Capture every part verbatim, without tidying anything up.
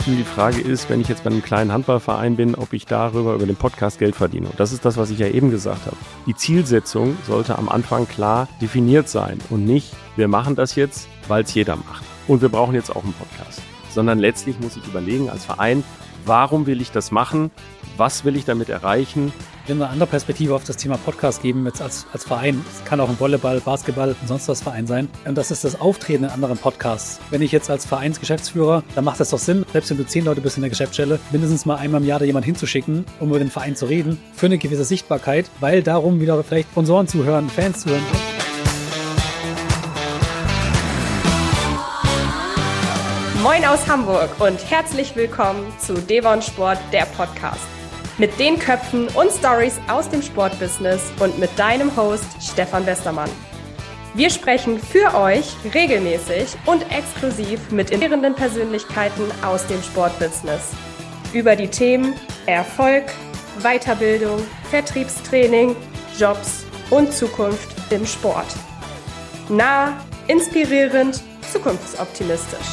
Die Frage ist, wenn ich jetzt bei einem kleinen Handballverein bin, ob ich darüber, über den Podcast Geld verdiene. Und das ist das, was ich ja eben gesagt habe. Die Zielsetzung sollte am Anfang klar definiert sein und nicht, wir machen das jetzt, weil es jeder macht. Und wir brauchen jetzt auch einen Podcast. Sondern letztlich muss ich überlegen als Verein, warum will ich das machen? Was will ich damit erreichen? Wenn wir eine andere Perspektive auf das Thema Podcast geben, jetzt als, als Verein, es kann auch ein Volleyball, Basketball und sonst was Verein sein, und das ist das Auftreten in anderen Podcasts. Wenn ich jetzt als Vereinsgeschäftsführer, dann macht das doch Sinn, selbst wenn du zehn Leute bist in der Geschäftsstelle, mindestens mal einmal im Jahr da jemanden hinzuschicken, um über den Verein zu reden, für eine gewisse Sichtbarkeit, weil darum wieder vielleicht Sponsoren zuhören, Fans zuhören. Moin aus Hamburg und herzlich willkommen zu Devon Sport, der Podcast. Mit den Köpfen und Stories aus dem Sportbusiness und mit deinem Host Stefan Westermann. Wir sprechen für euch regelmäßig und exklusiv mit inspirierenden Persönlichkeiten aus dem Sportbusiness über die Themen Erfolg, Weiterbildung, Vertriebstraining, Jobs und Zukunft im Sport. Nah, inspirierend, zukunftsoptimistisch.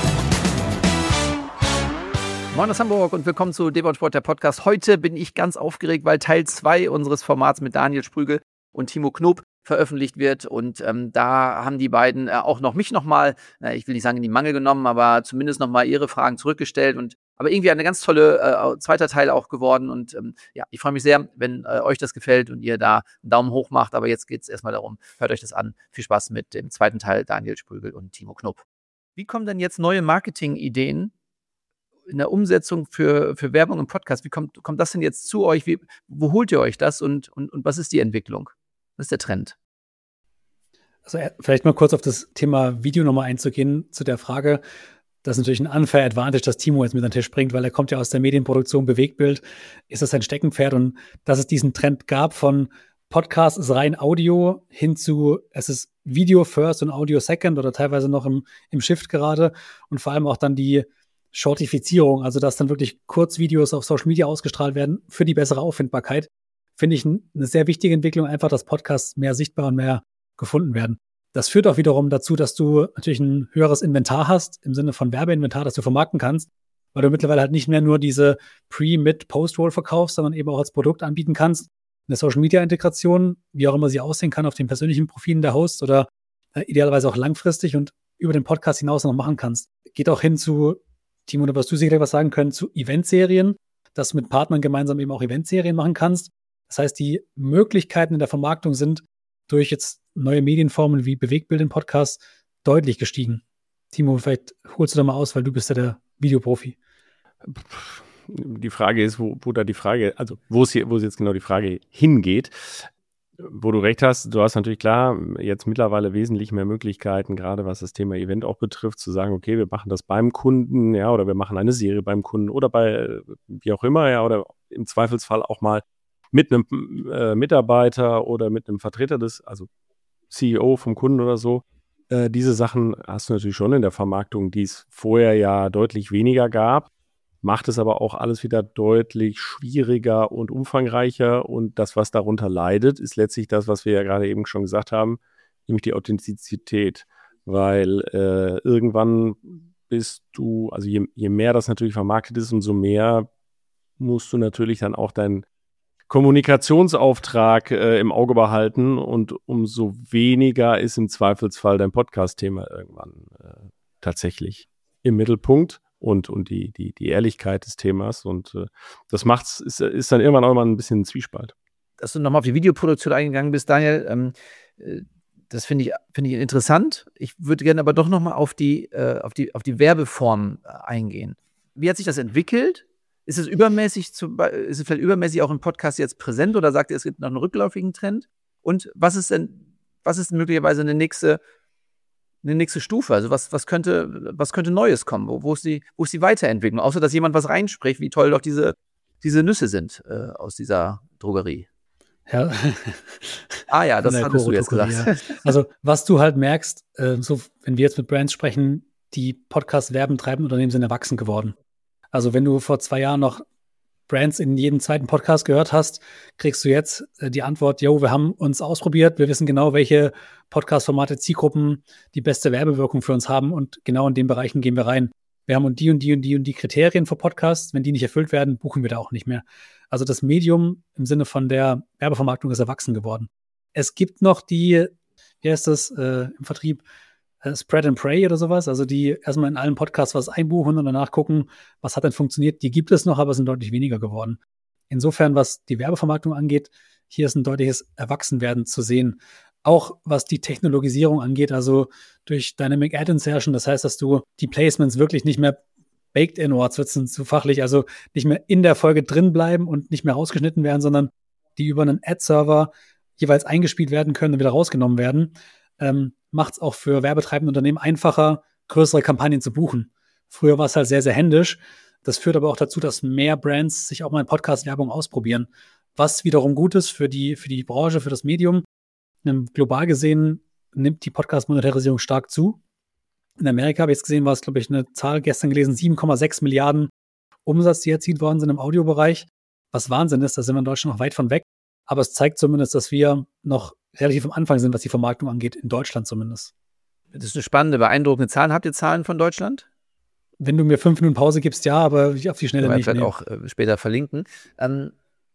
Moin aus Hamburg und willkommen zu Devon Sport, der Podcast. Heute bin ich ganz aufgeregt, weil Teil zwei unseres Formats mit Daniel Sprügel und Timo Knob veröffentlicht wird. Und ähm, da haben die beiden äh, auch noch mich nochmal, äh, ich will nicht sagen in die Mangel genommen, aber zumindest nochmal ihre Fragen zurückgestellt. Und aber irgendwie eine ganz tolle äh, zweiter Teil auch geworden. Und ähm, ja, ich freue mich sehr, wenn äh, euch das gefällt und ihr da einen Daumen hoch macht. Aber jetzt geht es erstmal darum, hört euch das an. Viel Spaß mit dem zweiten Teil, Daniel Sprügel und Timo Knob. Wie kommen denn jetzt neue Marketing-Ideen in der Umsetzung für, für Werbung im Podcast? Wie kommt, kommt das denn jetzt zu euch? Wie, wo holt ihr euch das und, und, und was ist die Entwicklung? Was ist der Trend? Also vielleicht mal kurz auf das Thema Video nochmal einzugehen, zu der Frage. Das ist natürlich ein unfair advantage, dass Timo jetzt mit an den Tisch bringt, weil er kommt ja aus der Medienproduktion, Bewegtbild, ist das sein Steckenpferd, und dass es diesen Trend gab von Podcast ist rein Audio hin zu, es ist Video first und Audio second oder teilweise noch im, im Shift gerade, und vor allem auch dann die Shortifizierung, also dass dann wirklich Kurzvideos auf Social Media ausgestrahlt werden für die bessere Auffindbarkeit, finde ich eine sehr wichtige Entwicklung, einfach, dass Podcasts mehr sichtbar und mehr gefunden werden. Das führt auch wiederum dazu, dass du natürlich ein höheres Inventar hast, im Sinne von Werbeinventar, das du vermarkten kannst, weil du mittlerweile halt nicht mehr nur diese Pre-, Mid-, Post-Roll verkaufst, sondern eben auch als Produkt anbieten kannst. Eine Social-Media-Integration, wie auch immer sie aussehen kann, auf den persönlichen Profilen der Hosts oder äh, idealerweise auch langfristig und über den Podcast hinaus noch machen kannst. Geht auch hin zu, Timo, da wirst du sicherlich was sagen können, zu Eventserien, dass du mit Partnern gemeinsam eben auch Eventserien machen kannst. Das heißt, die Möglichkeiten in der Vermarktung sind durch jetzt neue Medienformen wie Bewegtbild im Podcast deutlich gestiegen. Timo, vielleicht holst du da mal aus, weil du bist ja der Videoprofi. Die Frage ist, wo, wo da die Frage, also wo es hier, wo es jetzt genau die Frage hingeht. Wo du recht hast, du hast natürlich klar jetzt mittlerweile wesentlich mehr Möglichkeiten, gerade was das Thema Event auch betrifft, zu sagen, okay, wir machen das beim Kunden, ja, oder wir machen eine Serie beim Kunden oder bei, wie auch immer, ja, oder im Zweifelsfall auch mal mit einem äh, Mitarbeiter oder mit einem Vertreter des, also C E O vom Kunden oder so. Äh, diese Sachen hast du natürlich schon in der Vermarktung, die es vorher ja deutlich weniger gab. Macht es aber auch alles wieder deutlich schwieriger und umfangreicher, und das, was darunter leidet, ist letztlich das, was wir ja gerade eben schon gesagt haben, nämlich die Authentizität, weil äh, irgendwann bist du, also je, je mehr das natürlich vermarktet ist, umso mehr musst du natürlich dann auch deinen Kommunikationsauftrag äh, im Auge behalten, und umso weniger ist im Zweifelsfall dein Podcast-Thema irgendwann äh, tatsächlich im Mittelpunkt. Und, und die, die, die Ehrlichkeit des Themas. Und äh, das macht's, ist, ist dann irgendwann auch mal ein bisschen ein Zwiespalt. Dass du nochmal auf die Videoproduktion eingegangen bist, Daniel, ähm, äh, das finde ich, finde ich interessant. Ich würde gerne aber doch nochmal auf die, äh, auf die, auf die Werbeform äh, eingehen. Wie hat sich das entwickelt? Ist es übermäßig, zu, ist es vielleicht übermäßig auch im Podcast jetzt präsent, oder sagt ihr, es gibt noch einen rückläufigen Trend? Und was ist denn, was ist möglicherweise eine nächste eine nächste Stufe? Also was, was könnte, was könnte Neues kommen? Wo, wo ist die, wo ist die Weiterentwicklung? Außer, dass jemand was reinspricht, wie toll doch diese, diese Nüsse sind äh, aus dieser Drogerie. Ja. Ah ja, das hattest du jetzt gesagt. Ja. Also was du halt merkst, äh, so wenn wir jetzt mit Brands sprechen, die Podcast-Werben treibenden Unternehmen sind erwachsen geworden. Also wenn du vor zwei Jahren noch Brands in jedem zweiten Podcast gehört hast, kriegst du jetzt äh, die Antwort, jo, wir haben uns ausprobiert, wir wissen genau, welche Podcast-Formate, Zielgruppen die beste Werbewirkung für uns haben, und genau in den Bereichen gehen wir rein. wir haben und die und die und die und die Kriterien für Podcasts, wenn die nicht erfüllt werden, buchen wir da auch nicht mehr. Also das Medium im Sinne von der Werbevermarktung ist erwachsen geworden. Es gibt noch die, wie heißt das äh, im Vertrieb, äh, Spread and Pray oder sowas, also die erstmal in allen Podcasts was einbuchen und danach gucken, was hat denn funktioniert. Die gibt es noch, aber sind deutlich weniger geworden. Insofern, was die Werbevermarktung angeht, hier ist ein deutliches Erwachsenwerden zu sehen. Auch was die Technologisierung angeht, also durch Dynamic Ad Insertion, das heißt, dass du die Placements wirklich nicht mehr baked in, oh, jetzt wird es zu fachlich, also nicht mehr in der Folge drin bleiben und nicht mehr rausgeschnitten werden, sondern die über einen Ad-Server jeweils eingespielt werden können und wieder rausgenommen werden, ähm, macht es auch für werbetreibende Unternehmen einfacher, größere Kampagnen zu buchen. Früher war es halt sehr, sehr händisch. Das führt aber auch dazu, dass mehr Brands sich auch mal in Podcast-Werbung ausprobieren, was wiederum gut ist für die, für die Branche, für das Medium. Global gesehen nimmt die Podcast-Monetarisierung stark zu. In Amerika habe ich jetzt gesehen, war es, glaube ich, eine Zahl gestern gelesen, sieben Komma sechs Milliarden Umsatz, die erzielt worden sind im Audiobereich. Was Wahnsinn ist, da sind wir in Deutschland noch weit von weg. Aber es zeigt zumindest, dass wir noch relativ am Anfang sind, was die Vermarktung angeht, in Deutschland zumindest. Das ist eine spannende, beeindruckende Zahl. Habt ihr Zahlen von Deutschland? Wenn du mir fünf Minuten Pause gibst, ja, aber auf die Schnelle nicht. Vielleicht auch äh, später verlinken. Ähm,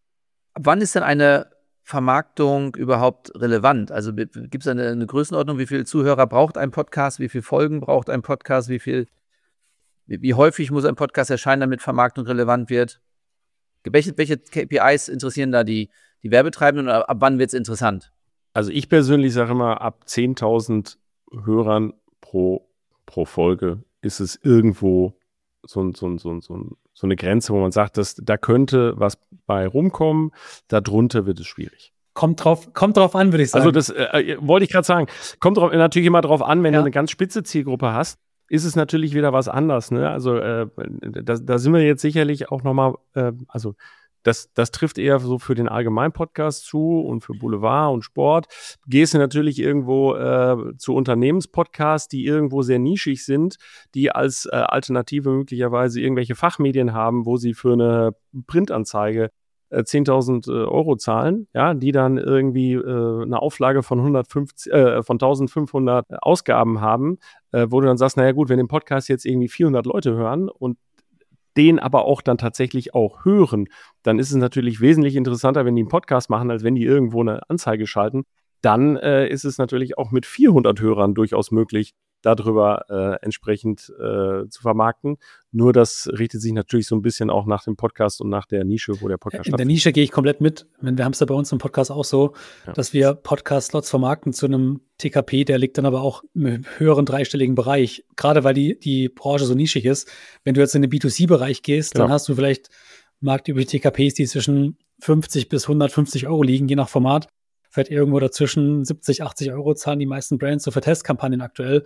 ab wann ist denn eine Vermarktung überhaupt relevant? Also gibt es eine, eine Größenordnung, wie viele Zuhörer braucht ein Podcast, wie viele Folgen braucht ein Podcast, wie viel, wie, wie häufig muss ein Podcast erscheinen, damit Vermarktung relevant wird? Welche, welche K P Is interessieren da die, die Werbetreibenden und ab wann wird es interessant? Also ich persönlich sage immer, ab zehntausend Hörern pro, pro Folge ist es irgendwo so, so, so, so, so eine Grenze, wo man sagt, dass, da könnte was bei rumkommen, darunter wird es schwierig. Kommt drauf, kommt drauf an, würde ich sagen. Also das äh, wollte ich gerade sagen. Kommt drauf, natürlich immer drauf an, wenn ja. du eine ganz spitze Zielgruppe hast, ist es natürlich wieder was anderes. Ne? Also äh, da, da sind wir jetzt sicherlich auch nochmal, äh, also Das, das trifft eher so für den Allgemein-Podcast zu und für Boulevard und Sport. Gehst du natürlich irgendwo äh, zu Unternehmenspodcasts, die irgendwo sehr nischig sind, die als äh, Alternative möglicherweise irgendwelche Fachmedien haben, wo sie für eine Printanzeige äh, zehntausend äh, Euro zahlen, ja, die dann irgendwie äh, eine Auflage von hundertfünfzig, äh, von eintausendfünfhundert Ausgaben haben, äh, wo du dann sagst, naja gut, wenn den Podcast jetzt irgendwie vierhundert Leute hören und den aber auch dann tatsächlich auch hören, dann ist es natürlich wesentlich interessanter, wenn die einen Podcast machen, als wenn die irgendwo eine Anzeige schalten. Dann äh, ist es natürlich auch mit vierhundert Hörern durchaus möglich, darüber äh, entsprechend äh, zu vermarkten. Nur das richtet sich natürlich so ein bisschen auch nach dem Podcast und nach der Nische, wo der Podcast In stattfindet. der Nische gehe ich komplett mit. Wir haben es ja bei uns im Podcast auch so, ja. dass wir Podcast-Slots vermarkten zu einem T K P, der liegt dann aber auch im höheren dreistelligen Bereich. Gerade weil die, die Branche so nischig ist. Wenn du jetzt in den B zwei C Bereich gehst, genau. dann hast du vielleicht marktübliche T K Ps, die zwischen fünfzig bis hundertfünfzig Euro liegen, je nach Format. Vielleicht irgendwo dazwischen siebzig, achtzig Euro zahlen die meisten Brands so für Testkampagnen aktuell.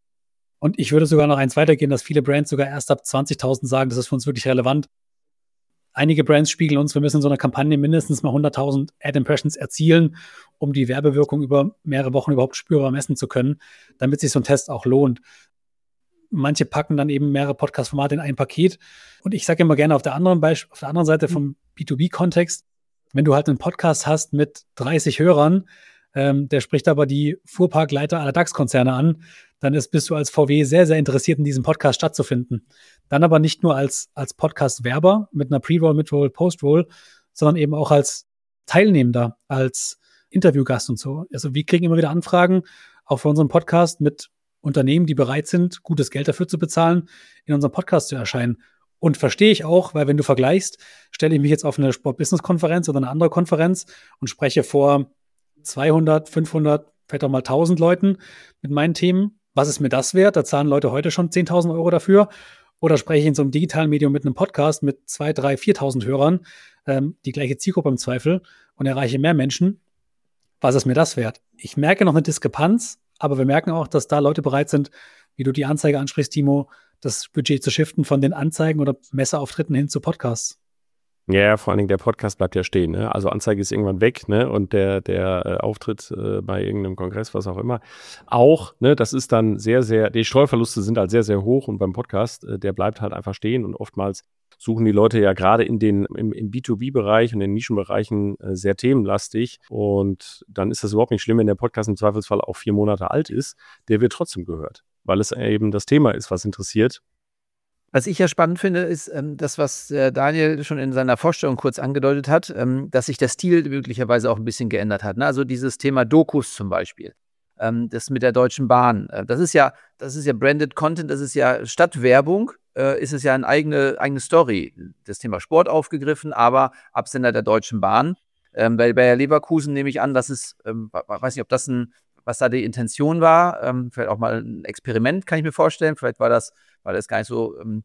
Und ich würde sogar noch eins weitergehen, dass viele Brands sogar erst ab zwanzigtausend sagen, das ist für uns wirklich relevant. Einige Brands spiegeln uns, wir müssen in so einer Kampagne mindestens mal hunderttausend Ad-Impressions erzielen, um die Werbewirkung über mehrere Wochen überhaupt spürbar messen zu können, damit sich so ein Test auch lohnt. Manche packen dann eben mehrere Podcast-Formate in ein Paket. Und ich sage immer gerne auf der anderen Beisp- auf der anderen Seite vom B zwei B-Kontext, wenn du halt einen Podcast hast mit dreißig Hörern, ähm, der spricht aber die Fuhrparkleiter aller DAX-Konzerne an, dann ist, bist du als V W sehr, sehr interessiert, in diesem Podcast stattzufinden. Dann aber nicht nur als, als Podcast-Werber mit einer Pre-Roll, Mid-Roll, Post-Roll, sondern eben auch als Teilnehmender, als Interviewgast und so. Also wir kriegen immer wieder Anfragen, auch für unseren Podcast mit Unternehmen, die bereit sind, gutes Geld dafür zu bezahlen, in unserem Podcast zu erscheinen. Und verstehe ich auch, weil wenn du vergleichst, stelle ich mich jetzt auf eine Sport-Business-Konferenz oder eine andere Konferenz und spreche vor zweihundert, fünfhundert, vielleicht auch mal tausend Leuten mit meinen Themen. Was ist mir das wert? Da zahlen Leute heute schon zehntausend Euro dafür. Oder spreche ich in so einem digitalen Medium mit einem Podcast mit zweitausend, dreitausend, viertausend Hörern, ähm, die gleiche Zielgruppe im Zweifel, und erreiche mehr Menschen. Was ist mir das wert? Ich merke noch eine Diskrepanz, aber wir merken auch, dass da Leute bereit sind, wie du die Anzeige ansprichst, Timo, das Budget zu shiften von den Anzeigen oder Messeauftritten hin zu Podcasts. Ja, vor allen Dingen der Podcast bleibt ja stehen. Ne? Also Anzeige ist irgendwann weg, ne? Und der, der äh, Auftritt äh, bei irgendeinem Kongress, was auch immer, auch, ne, das ist dann sehr, sehr, die Streuverluste sind halt sehr, sehr hoch, und beim Podcast, äh, der bleibt halt einfach stehen, und oftmals suchen die Leute ja gerade in den, im, im B zwei B-Bereich und in den Nischenbereichen äh, sehr themenlastig, und dann ist das überhaupt nicht schlimm, wenn der Podcast im Zweifelsfall auch vier Monate alt ist, der wird trotzdem gehört, weil es eben das Thema ist, was interessiert. Was ich ja spannend finde, ist ähm, das, was äh, Daniel schon in seiner Vorstellung kurz angedeutet hat, ähm, dass sich der Stil möglicherweise auch ein bisschen geändert hat. Ne? Also dieses Thema Dokus zum Beispiel, ähm, das mit der Deutschen Bahn. Äh, das ist ja, das ist ja Branded Content, das ist ja statt Werbung, äh, ist es ja eine eigene, eigene Story. Das Thema Sport aufgegriffen, aber Absender der Deutschen Bahn. Ähm, bei Bayer Leverkusen nehme ich an, dass es, ähm, weiß nicht, ob das ein, was da die Intention war, ähm, vielleicht auch mal ein Experiment, kann ich mir vorstellen. Vielleicht war das, war das gar nicht so, ähm,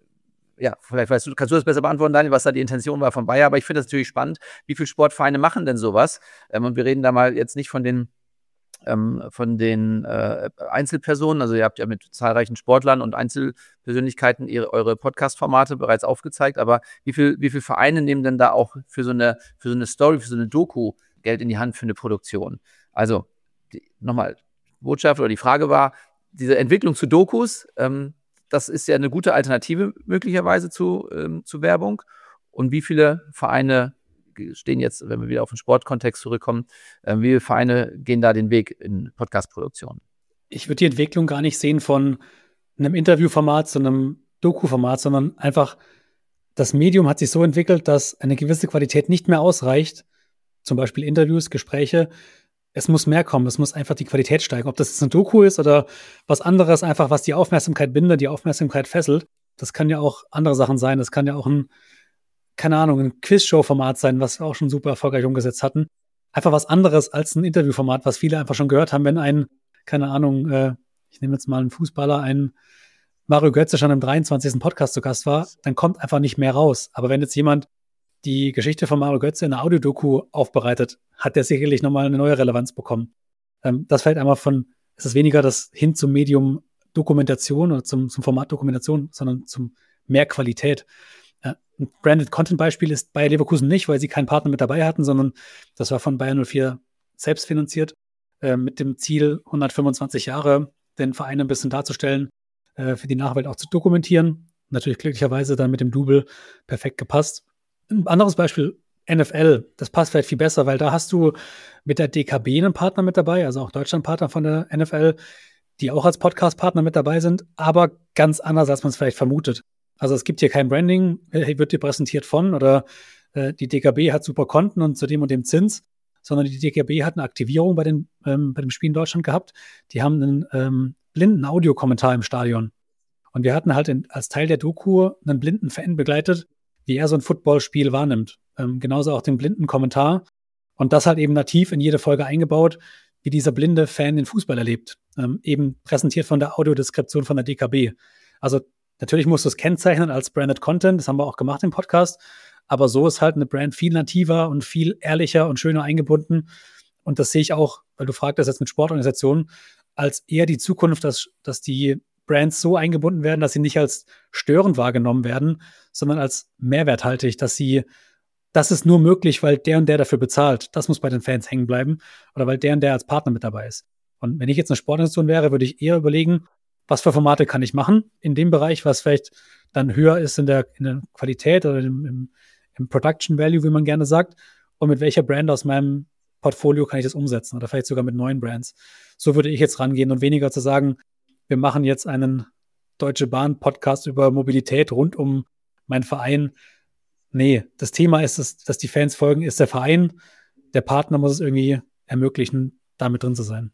ja, vielleicht weißt du, kannst du das besser beantworten, Daniel, was da die Intention war von Bayer, aber ich finde das natürlich spannend, wie viele Sportvereine machen denn sowas? Ähm, und wir reden da mal jetzt nicht von den ähm, von den äh, Einzelpersonen, also ihr habt ja mit zahlreichen Sportlern und Einzelpersönlichkeiten ihre, eure Podcast-Formate bereits aufgezeigt, aber wie viel, wie viele Vereine nehmen denn da auch für so eine, für so eine Story, für so eine Doku Geld in die Hand für eine Produktion? Also die, nochmal, Botschaft oder die Frage war, diese Entwicklung zu Dokus, ähm, das ist ja eine gute Alternative möglicherweise zu, ähm, zu Werbung. Und wie viele Vereine stehen jetzt, wenn wir wieder auf den Sportkontext zurückkommen, äh, wie viele Vereine gehen da den Weg in Podcast-Produktion? Ich würde die Entwicklung gar nicht sehen von einem Interviewformat zu einem Doku-Format, sondern einfach, das Medium hat sich so entwickelt, dass eine gewisse Qualität nicht mehr ausreicht. Zum Beispiel Interviews, Gespräche. Es muss mehr kommen, es muss einfach die Qualität steigen. Ob das jetzt ein Doku ist oder was anderes, einfach was die Aufmerksamkeit bindet, die Aufmerksamkeit fesselt. Das kann ja auch andere Sachen sein. Das kann ja auch ein, keine Ahnung, ein Quiz-Show-Format sein, was wir auch schon super erfolgreich umgesetzt hatten. Einfach was anderes als ein Interviewformat, was viele einfach schon gehört haben, wenn ein, keine Ahnung, äh, ich nehme jetzt mal einen Fußballer, ein Mario Götze schon im dreiundzwanzigsten Podcast zu Gast war, dann kommt einfach nicht mehr raus. Aber wenn jetzt jemand die Geschichte von Mario Götze in einer Audiodoku aufbereitet, hat der sicherlich nochmal eine neue Relevanz bekommen. Ähm, das fällt einmal von, es ist weniger das hin zum Medium Dokumentation oder zum, zum Format Dokumentation, sondern zum mehr Qualität. Äh, ein Branded Content Beispiel ist Bayer Leverkusen nicht, weil sie keinen Partner mit dabei hatten, sondern das war von Bayer null vier selbst finanziert, äh, mit dem Ziel, hundertfünfundzwanzig Jahre den Verein ein bisschen darzustellen, äh, für die Nachwelt auch zu dokumentieren. Natürlich glücklicherweise dann mit dem Double perfekt gepasst. Ein anderes Beispiel, N F L, das passt vielleicht viel besser, weil da hast du mit der D K B einen Partner mit dabei, also auch Deutschlandpartner von der N F L, die auch als Podcast-Partner mit dabei sind, aber ganz anders, als man es vielleicht vermutet. Also es gibt hier kein Branding, wird dir präsentiert von, oder äh, die D K B hat super Konten und zu dem und dem Zins, sondern die D K B hat eine Aktivierung bei, den, ähm, bei dem Spiel in Deutschland gehabt. Die haben einen ähm, blinden Audiokommentar im Stadion. Und wir hatten halt in, als Teil der Doku einen blinden Fan begleitet, wie er so ein Footballspiel wahrnimmt. Ähm, genauso auch den blinden Kommentar. Und das halt eben nativ in jede Folge eingebaut, wie dieser blinde Fan den Fußball erlebt. Ähm, eben präsentiert von der Audiodeskription von der D K B. Also natürlich musst du es kennzeichnen als Branded Content. Das haben wir auch gemacht im Podcast. Aber so ist halt eine Brand viel nativer und viel ehrlicher und schöner eingebunden. Und das sehe ich auch, weil du fragtest jetzt mit Sportorganisationen, als eher die Zukunft, dass, dass die Brands so eingebunden werden, dass sie nicht als störend wahrgenommen werden, sondern als mehrwerthaltig, dass sie, das ist nur möglich, weil der und der dafür bezahlt. Das muss bei den Fans hängen bleiben oder weil der und der als Partner mit dabei ist. Und wenn ich jetzt eine Sportorganisation wäre, würde ich eher überlegen, was für Formate kann ich machen in dem Bereich, was vielleicht dann höher ist in der, in der Qualität oder im, im, im Production Value, wie man gerne sagt, und mit welcher Brand aus meinem Portfolio kann ich das umsetzen oder vielleicht sogar mit neuen Brands. So würde ich jetzt rangehen und weniger zu sagen, wir machen jetzt einen Deutsche Bahn-Podcast über Mobilität rund um meinen Verein. Nee, das Thema ist, dass, dass die Fans folgen, ist der Verein. Der Partner muss es irgendwie ermöglichen, da mit drin zu sein.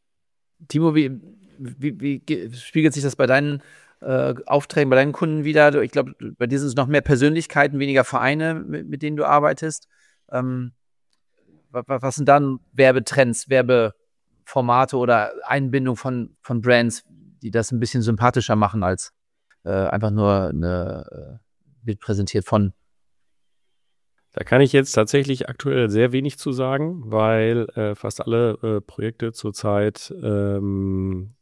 Timo, wie, wie, wie spiegelt sich das bei deinen äh, Aufträgen, bei deinen Kunden wieder? Ich glaube, bei dir sind es noch mehr Persönlichkeiten, weniger Vereine, mit, mit denen du arbeitest. Ähm, was, was sind dann Werbetrends, Werbeformate oder Einbindung von, von Brands, die das ein bisschen sympathischer machen als äh, einfach nur eine äh, Bild präsentiert von? Da kann ich jetzt tatsächlich aktuell sehr wenig zu sagen, weil äh, fast alle äh, Projekte zurzeit ähm,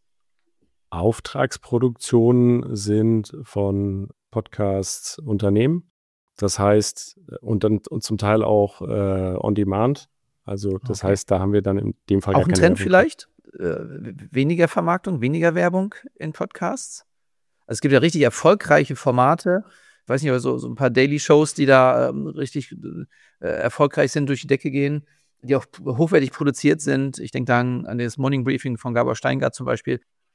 Auftragsproduktionen sind von Podcast-Unternehmen. Das heißt, und dann und zum Teil auch äh, on demand. Also das Okay. heißt, da haben wir dann in dem Fall Auch gar ein keine Trend Werbung. vielleicht? Äh, weniger Vermarktung, weniger Werbung in Podcasts? Also es gibt ja richtig erfolgreiche Formate. Ich weiß nicht, aber so, so ein paar Daily-Shows, die da ähm, richtig äh, erfolgreich sind, durch die Decke gehen, die auch hochwertig produziert sind. Ich denke da an, an das Morning Briefing von Gabor Steingart zum Beispiel.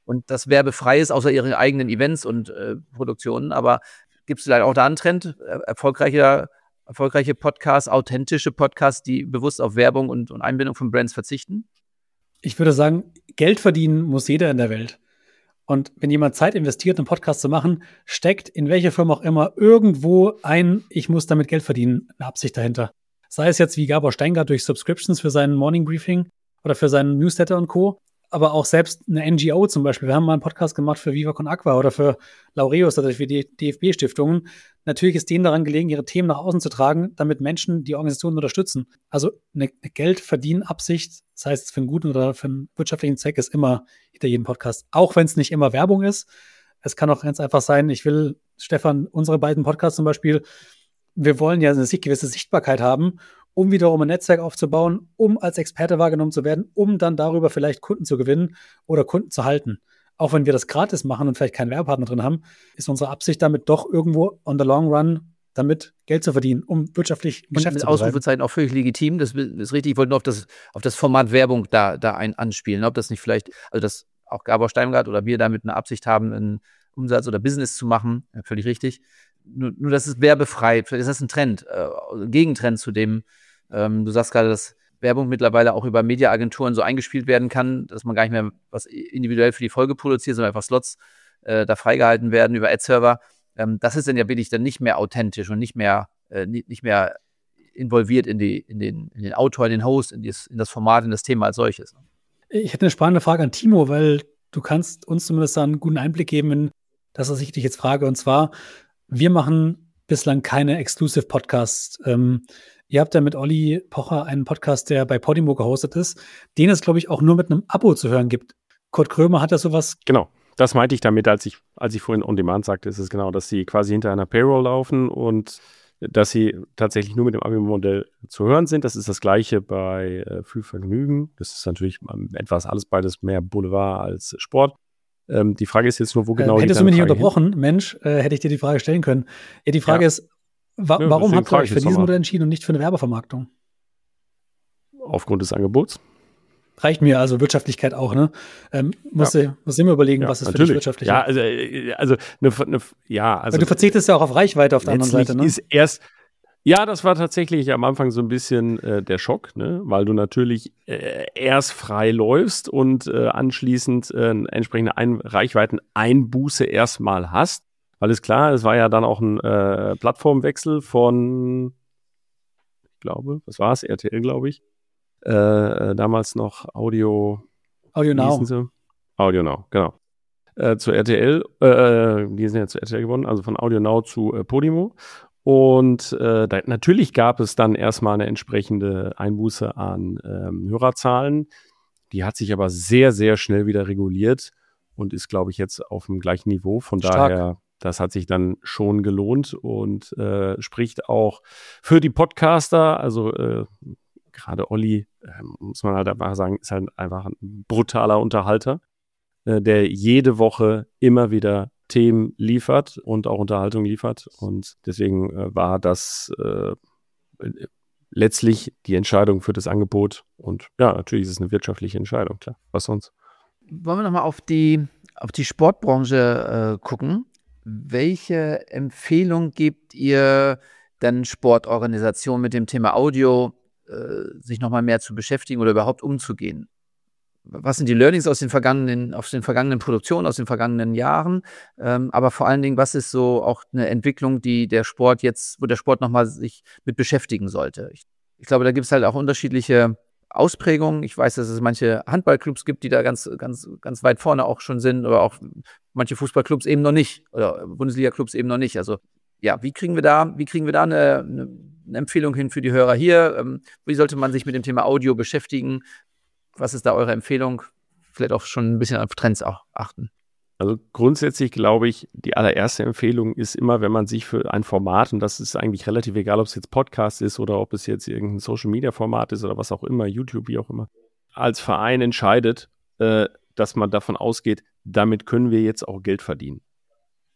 und das werbefrei ist, außer ihre eigenen Events und äh, Produktionen. Aber gibt es vielleicht auch da einen Trend, äh, erfolgreiche, erfolgreiche Podcasts, authentische Podcasts, die bewusst auf Werbung und, und Einbindung von Brands verzichten? Ich würde sagen, Geld verdienen muss jeder in der Welt. Und wenn jemand Zeit investiert, einen Podcast zu machen, steckt in welcher Firma auch immer irgendwo ein, ich muss damit Geld verdienen, eine Absicht dahinter. Sei es jetzt wie Gabor Steingart durch Subscriptions für seinen Morning Briefing oder für seinen Newsletter und Co., aber auch selbst eine N G O zum Beispiel. Wir haben mal einen Podcast gemacht für Viva Con Aqua oder für Laureus oder für die D F B-Stiftungen. Natürlich ist denen daran gelegen, ihre Themen nach außen zu tragen, damit Menschen die Organisationen unterstützen. Also eine Geldverdienen-Absicht, sei es für einen guten oder für einen wirtschaftlichen Zweck, ist immer hinter jedem Podcast. Auch wenn es nicht immer Werbung ist. Es kann auch ganz einfach sein, ich will, Stefan, unsere beiden Podcasts zum Beispiel, wir wollen ja eine gewisse Sichtbarkeit haben, um wiederum ein Netzwerk aufzubauen, um als Experte wahrgenommen zu werden, um dann darüber vielleicht Kunden zu gewinnen oder Kunden zu halten. Auch wenn wir das gratis machen und vielleicht keinen Werbepartner drin haben, ist unsere Absicht damit doch irgendwo on the long run damit Geld zu verdienen, um wirtschaftlich Geschäft und mit zu betreiben. Ausrufezeichen auch völlig legitim, das ist richtig. Ich wollte nur auf das, auf das Format Werbung da, da ein, anspielen, ob das nicht vielleicht, also dass auch Gabor Steingart oder wir damit eine Absicht haben, einen Umsatz oder Business zu machen, ja, völlig richtig. Nur, nur das ist werbefrei, vielleicht ist das ein Trend, äh, ein Gegentrend zu dem, ähm, du sagst gerade, dass Werbung mittlerweile auch über Mediaagenturen so eingespielt werden kann, dass man gar nicht mehr was individuell für die Folge produziert, sondern einfach Slots äh, da freigehalten werden über Ad-Server. Ähm, das ist dann ja wirklich dann nicht mehr authentisch und nicht mehr, äh, nicht, nicht mehr involviert in, die, in, den, in den Autor, in den Host, in, dies, in das Format, in das Thema als solches. Ich hätte eine spannende Frage an Timo, weil du kannst uns zumindest einen guten Einblick geben in das, was ich dich jetzt frage. Und zwar, wir machen bislang keine Exclusive-Podcasts. Ähm, ihr habt ja mit Olli Pocher einen Podcast, der bei Podimo gehostet ist, den es, glaube ich, auch nur mit einem Abo zu hören gibt. Kurt Krömer hat ja sowas. Genau, das meinte ich damit, als ich, als ich vorhin On Demand sagte, ist es genau, dass sie quasi hinter einer Payroll laufen und dass sie tatsächlich nur mit dem Abo-Modell zu hören sind. Das ist das Gleiche bei äh, Früh Vergnügen. Das ist natürlich ähm, etwas alles beides mehr Boulevard als Sport. Ähm, die Frage ist jetzt nur, wo genau äh, die Hättest du mich nicht Frage unterbrochen, hin? Mensch, äh, hätte ich dir die Frage stellen können. Ja, die Frage ja. ist, wa- ja, warum habt ihr euch für dieses Modell entschieden und nicht für eine Werbevermarktung? Aufgrund des Angebots. Reicht mir, also Wirtschaftlichkeit auch, ne? Ähm, muss, ja. muss immer überlegen, ja, was ist natürlich. Für dich wirtschaftlich. Ja, also, also, eine, eine, ja, also. Weil du verzichtest ja auch auf Reichweite auf der anderen Seite, ne? Ist erst, ja, das war tatsächlich am Anfang so ein bisschen äh, der Schock, ne? Weil du natürlich äh, erst frei läufst und äh, anschließend äh, entsprechende Ein- Reichweiten-Einbuße erstmal hast. Weil ist klar, es war ja dann auch ein äh, Plattformwechsel von, ich glaube, was war es? R T L, glaube ich. Äh, damals noch Audio. Audio Now. Audio Now, genau. Äh, zu R T L, äh, die sind ja zu R T L gewonnen, also von Audio Now zu äh, Podimo. Und äh, da, natürlich gab es dann erstmal eine entsprechende Einbuße an ähm, Hörerzahlen. Die hat sich aber sehr, sehr schnell wieder reguliert und ist, glaube ich, jetzt auf dem gleichen Niveau. Von Stark. Daher, das hat sich dann schon gelohnt und äh, spricht auch für die Podcaster, also äh, gerade Olli, äh, muss man halt einfach sagen, ist halt einfach ein brutaler Unterhalter, äh, der jede Woche immer wieder Themen liefert und auch Unterhaltung liefert. Und deswegen äh, war das äh, letztlich die Entscheidung für das Angebot. Und ja, natürlich ist es eine wirtschaftliche Entscheidung, klar. Was sonst? Wollen wir nochmal auf die, auf die Sportbranche äh, gucken? Welche Empfehlung gebt ihr dann Sportorganisationen mit dem Thema Audio, sich nochmal mehr zu beschäftigen oder überhaupt umzugehen? Was sind die Learnings aus den vergangenen, aus den vergangenen Produktionen, aus den vergangenen Jahren? Ähm, aber vor allen Dingen, was ist so auch eine Entwicklung, die der Sport jetzt, wo der Sport nochmal sich mit beschäftigen sollte? Ich, ich glaube, da gibt es halt auch unterschiedliche Ausprägungen. Ich weiß, dass es manche Handballclubs gibt, die da ganz, ganz, ganz weit vorne auch schon sind, oder auch manche Fußballclubs eben noch nicht, oder Bundesliga-Clubs eben noch nicht. Also ja, wie kriegen wir da, wie kriegen wir da eine, eine eine Empfehlung hin für die Hörer hier? Ähm, wie sollte man sich mit dem Thema Audio beschäftigen? Was ist da eure Empfehlung? Vielleicht auch schon ein bisschen auf Trends auch achten. Also grundsätzlich glaube ich, die allererste Empfehlung ist immer, wenn man sich für ein Format, und das ist eigentlich relativ egal, ob es jetzt Podcast ist oder ob es jetzt irgendein Social-Media-Format ist oder was auch immer, YouTube, wie auch immer, als Verein entscheidet, äh, dass man davon ausgeht, damit können wir jetzt auch Geld verdienen.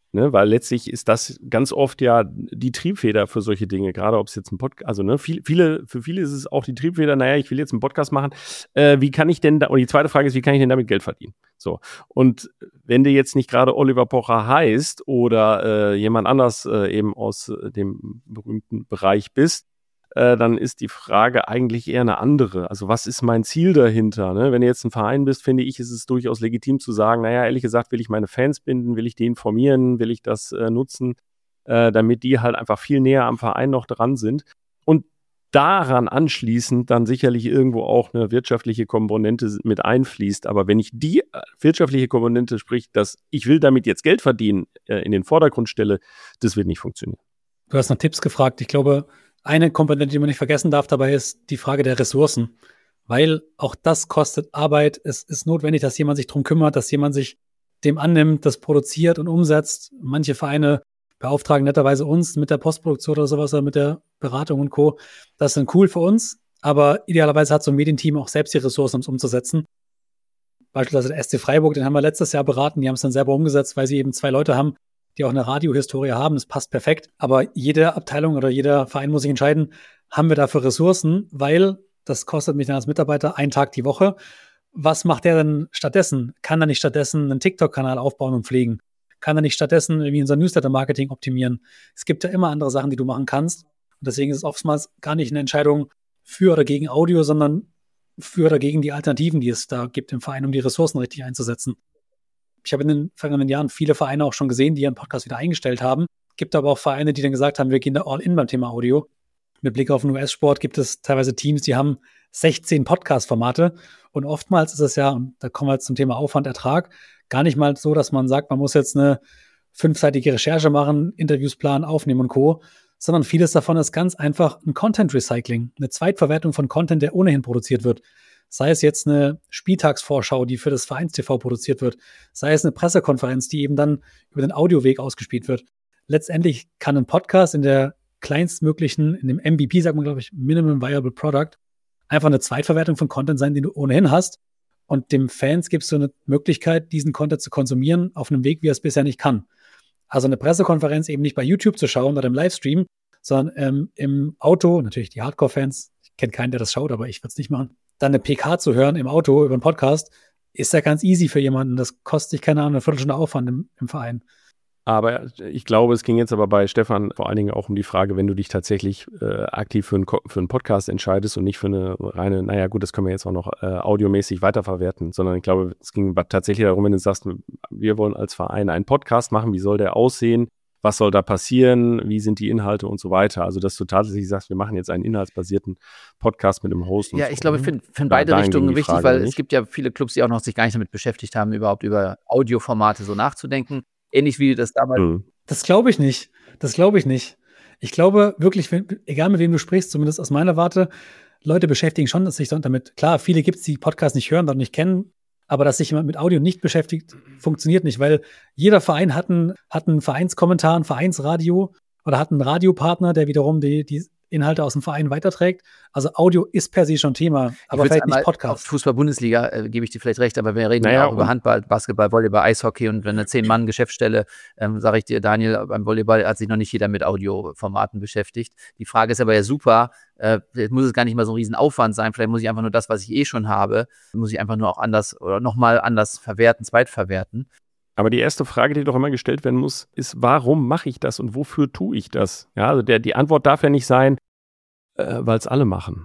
Ne, weil letztlich ist das ganz oft ja die Triebfeder für solche Dinge, gerade ob es jetzt ein Podcast, also ne, viel, viele, für viele ist es auch die Triebfeder, naja, ich will jetzt einen Podcast machen, äh, wie kann ich denn da, und die zweite Frage ist, wie kann ich denn damit Geld verdienen? So, und wenn du jetzt nicht gerade Oliver Pocher heißt oder äh, jemand anders äh, eben aus äh, dem berühmten Bereich bist, äh, dann ist die Frage eigentlich eher eine andere. Also was ist mein Ziel dahinter? Ne? Wenn du jetzt ein Verein bist, finde ich, ist es durchaus legitim zu sagen, naja, ehrlich gesagt, will ich meine Fans binden, will ich die informieren, will ich das äh, nutzen, äh, damit die halt einfach viel näher am Verein noch dran sind. Und daran anschließend dann sicherlich irgendwo auch eine wirtschaftliche Komponente mit einfließt. Aber wenn ich die wirtschaftliche Komponente, sprich, dass ich will damit jetzt Geld verdienen, äh, in den Vordergrund stelle, das wird nicht funktionieren. Du hast nach Tipps gefragt. Ich glaube, eine Komponente, die man nicht vergessen darf dabei, ist die Frage der Ressourcen. Weil auch das kostet Arbeit. Es ist notwendig, dass jemand sich drum kümmert, dass jemand sich dem annimmt, das produziert und umsetzt. Manche Vereine beauftragen netterweise uns mit der Postproduktion oder sowas oder mit der Beratung und Co. Das ist dann cool für uns. Aber idealerweise hat so ein Medienteam auch selbst die Ressourcen, um es umzusetzen. Beispielsweise der S C Freiburg, den haben wir letztes Jahr beraten. Die haben es dann selber umgesetzt, weil sie eben zwei Leute haben, die auch eine Radiohistorie haben. Das passt perfekt. Aber jede Abteilung oder jeder Verein muss sich entscheiden, haben wir dafür Ressourcen? Weil das kostet mich dann als Mitarbeiter einen Tag die Woche. Was macht der denn stattdessen? Kann er nicht stattdessen einen TikTok-Kanal aufbauen und pflegen? Kann er nicht stattdessen irgendwie unser Newsletter-Marketing optimieren? Es gibt ja immer andere Sachen, die du machen kannst. Und deswegen ist es oftmals gar nicht eine Entscheidung für oder gegen Audio, sondern für oder gegen die Alternativen, die es da gibt im Verein, um die Ressourcen richtig einzusetzen. Ich habe in den vergangenen Jahren viele Vereine auch schon gesehen, die ihren Podcast wieder eingestellt haben. Gibt aber auch Vereine, die dann gesagt haben, wir gehen da all in beim Thema Audio. Mit Blick auf den U S-Sport gibt es teilweise Teams, die haben sechzehn Podcast-Formate. Und oftmals ist es ja, und da kommen wir jetzt zum Thema Aufwand, Ertrag, gar nicht mal so, dass man sagt, man muss jetzt eine fünfseitige Recherche machen, Interviews planen, aufnehmen und Co., sondern vieles davon ist ganz einfach ein Content-Recycling, eine Zweitverwertung von Content, der ohnehin produziert wird. Sei es jetzt eine Spieltagsvorschau, die für das Vereins-T V produziert wird, sei es eine Pressekonferenz, die eben dann über den Audioweg ausgespielt wird. Letztendlich kann ein Podcast in der kleinstmöglichen, in dem M V P, sagt man, glaube ich, Minimum Viable Product, einfach eine Zweitverwertung von Content sein, den du ohnehin hast. Und dem Fans gibst du eine Möglichkeit, diesen Content zu konsumieren auf einem Weg, wie er es bisher nicht kann. Also eine Pressekonferenz eben nicht bei YouTube zu schauen oder im Livestream, sondern ähm, im Auto, natürlich die Hardcore-Fans, ich kenne keinen, der das schaut, aber ich würde es nicht machen, dann eine P K zu hören im Auto über einen Podcast, ist ja ganz easy für jemanden. Das kostet sich, keine Ahnung, eine Viertelstunde Aufwand im, im Verein. Aber ich glaube, es ging jetzt aber bei Stefan vor allen Dingen auch um die Frage, wenn du dich tatsächlich äh, aktiv für, ein, für einen Podcast entscheidest und nicht für eine reine, naja gut, das können wir jetzt auch noch äh, audiomäßig weiterverwerten, sondern ich glaube, es ging tatsächlich darum, wenn du sagst, wir wollen als Verein einen Podcast machen, wie soll der aussehen, was soll da passieren, wie sind die Inhalte und so weiter. Also, dass du tatsächlich sagst, wir machen jetzt einen inhaltsbasierten Podcast mit einem Host. Ja, und ich so. glaube, ich finde find beide dahin Richtungen ging die wichtig, Frage, weil nicht? es gibt ja viele Clubs, die auch noch sich gar nicht damit beschäftigt haben, überhaupt über Audioformate so nachzudenken. Ähnlich wie das damals. Mhm. Das glaube ich nicht. Das glaube ich nicht. Ich glaube wirklich, wenn, egal mit wem du sprichst, zumindest aus meiner Warte, Leute beschäftigen schon dass sich damit. Klar, viele gibt es, die Podcasts nicht hören oder nicht kennen, aber dass sich jemand mit Audio nicht beschäftigt, funktioniert nicht, weil jeder Verein hat einen, hat einen Vereinskommentar, ein Vereinsradio oder hat einen Radiopartner, der wiederum die, die Inhalte aus dem Verein weiterträgt. Also Audio ist per se schon Thema, aber vielleicht nicht Podcast. Auf Fußball-Bundesliga äh, gebe ich dir vielleicht recht, aber wir reden Naja, ja auch über Handball, Basketball, Volleyball, Eishockey und wenn eine zehn-Mann-Geschäftsstelle, ähm, sage ich dir, Daniel, beim Volleyball hat sich noch nicht jeder mit Audioformaten beschäftigt. Die Frage ist aber ja super, äh, vielleicht muss es gar nicht mal so ein Riesenaufwand sein, vielleicht muss ich einfach nur das, was ich eh schon habe, muss ich einfach nur auch anders oder nochmal anders verwerten, zweitverwerten. Aber die erste Frage, die doch immer gestellt werden muss, ist, warum mache ich das und wofür tue ich das? Ja, also der, die Antwort darf ja nicht sein, äh, weil es alle machen.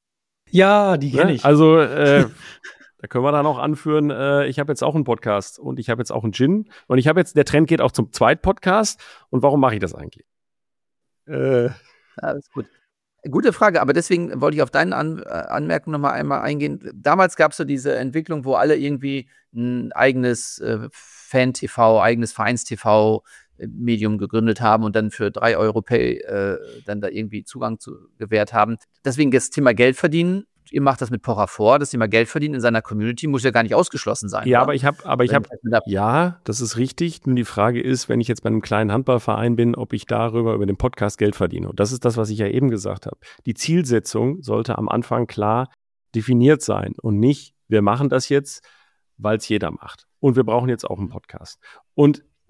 Ja, die kenne Ne? ich. Also äh, da können wir dann auch anführen, äh, ich habe jetzt auch einen Podcast und ich habe jetzt auch einen Gin und ich habe jetzt, der Trend geht auch zum Zweitpodcast und warum mache ich das eigentlich? Äh, Ja, alles gut. Gute Frage, aber deswegen wollte ich auf deine An- Anmerkung nochmal einmal eingehen. Damals gab es so diese Entwicklung, wo alle irgendwie ein eigenes äh, Fan-T V, eigenes Vereins-T V-Medium gegründet haben und dann für drei Euro Pay äh, dann da irgendwie Zugang zu gewährt haben. Deswegen das Thema Geld verdienen. Ihr macht das mit Pocher vor. Das Thema Geld verdienen in seiner Community muss ja gar nicht ausgeschlossen sein. ja, oder? aber ich habe, aber ich Wenn habe, ich das mit ja, das ist richtig. Nur die Frage ist, wenn ich jetzt bei einem kleinen Handballverein bin, ob ich darüber, über den Podcast Geld verdiene. Und das ist das, was ich ja eben gesagt habe. Die Zielsetzung sollte am Anfang klar definiert sein und nicht, wir machen das jetzt, weil es jeder macht. Und wir brauchen jetzt auch einen Podcast. Und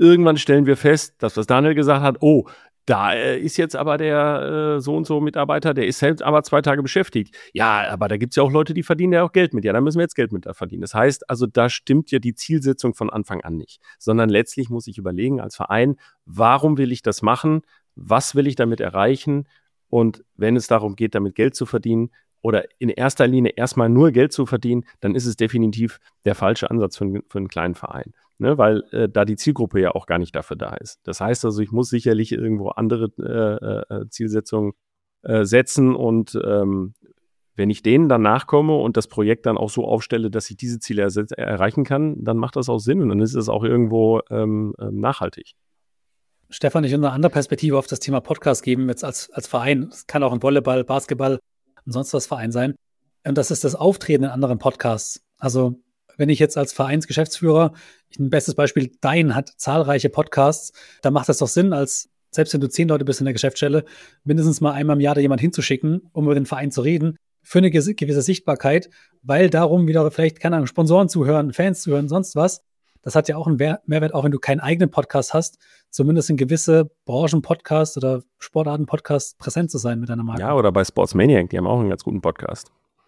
Irgendwann stellen wir fest, dass was Daniel gesagt hat, oh, da äh, ist jetzt aber der äh, so und so Mitarbeiter, der ist selbst aber zwei Tage beschäftigt. Ja, aber da gibt es ja auch Leute, die verdienen ja auch Geld mit. Ja, da müssen wir jetzt Geld mit da verdienen. Das heißt, also da stimmt ja die Zielsetzung von Anfang an nicht. Sondern letztlich muss ich überlegen als Verein, warum will ich das machen? Was will ich damit erreichen? Und wenn es darum geht, damit Geld zu verdienen oder in erster Linie erstmal nur Geld zu verdienen, dann ist es definitiv der falsche Ansatz für, einen, für einen kleinen Verein. Ne, weil äh, da die Zielgruppe ja auch gar nicht dafür da ist. Das heißt also, ich muss sicherlich irgendwo andere äh, äh, Zielsetzungen äh, setzen und ähm, wenn ich denen dann nachkomme und das Projekt dann auch so aufstelle, dass ich diese Ziele erse- erreichen kann, dann macht das auch Sinn und dann ist es auch irgendwo ähm, ähm, nachhaltig. Stefan, ich will eine andere Perspektive auf das Thema Podcast geben, jetzt als, als Verein. Es kann auch ein Volleyball, Basketball und sonst was Verein sein. Und das ist das Auftreten in anderen Podcasts. Also wenn ich jetzt als Vereinsgeschäftsführer, ein bestes Beispiel, Dein hat zahlreiche Podcasts, da macht es doch Sinn, als selbst wenn du zehn Leute bist in der Geschäftsstelle, mindestens mal einmal im Jahr da jemand hinzuschicken, um über den Verein zu reden, für eine gewisse Sichtbarkeit, weil darum wieder vielleicht, keine Ahnung, Sponsoren zuhören, Fans zuhören, sonst was. Das hat ja auch einen Mehrwert, auch wenn du keinen eigenen Podcast hast, zumindest in gewisse Branchen-Podcasts oder Sportarten-Podcasts präsent zu sein mit deiner Marke. Ja, oder bei Sportsmaniac, die haben auch einen ganz guten Podcast.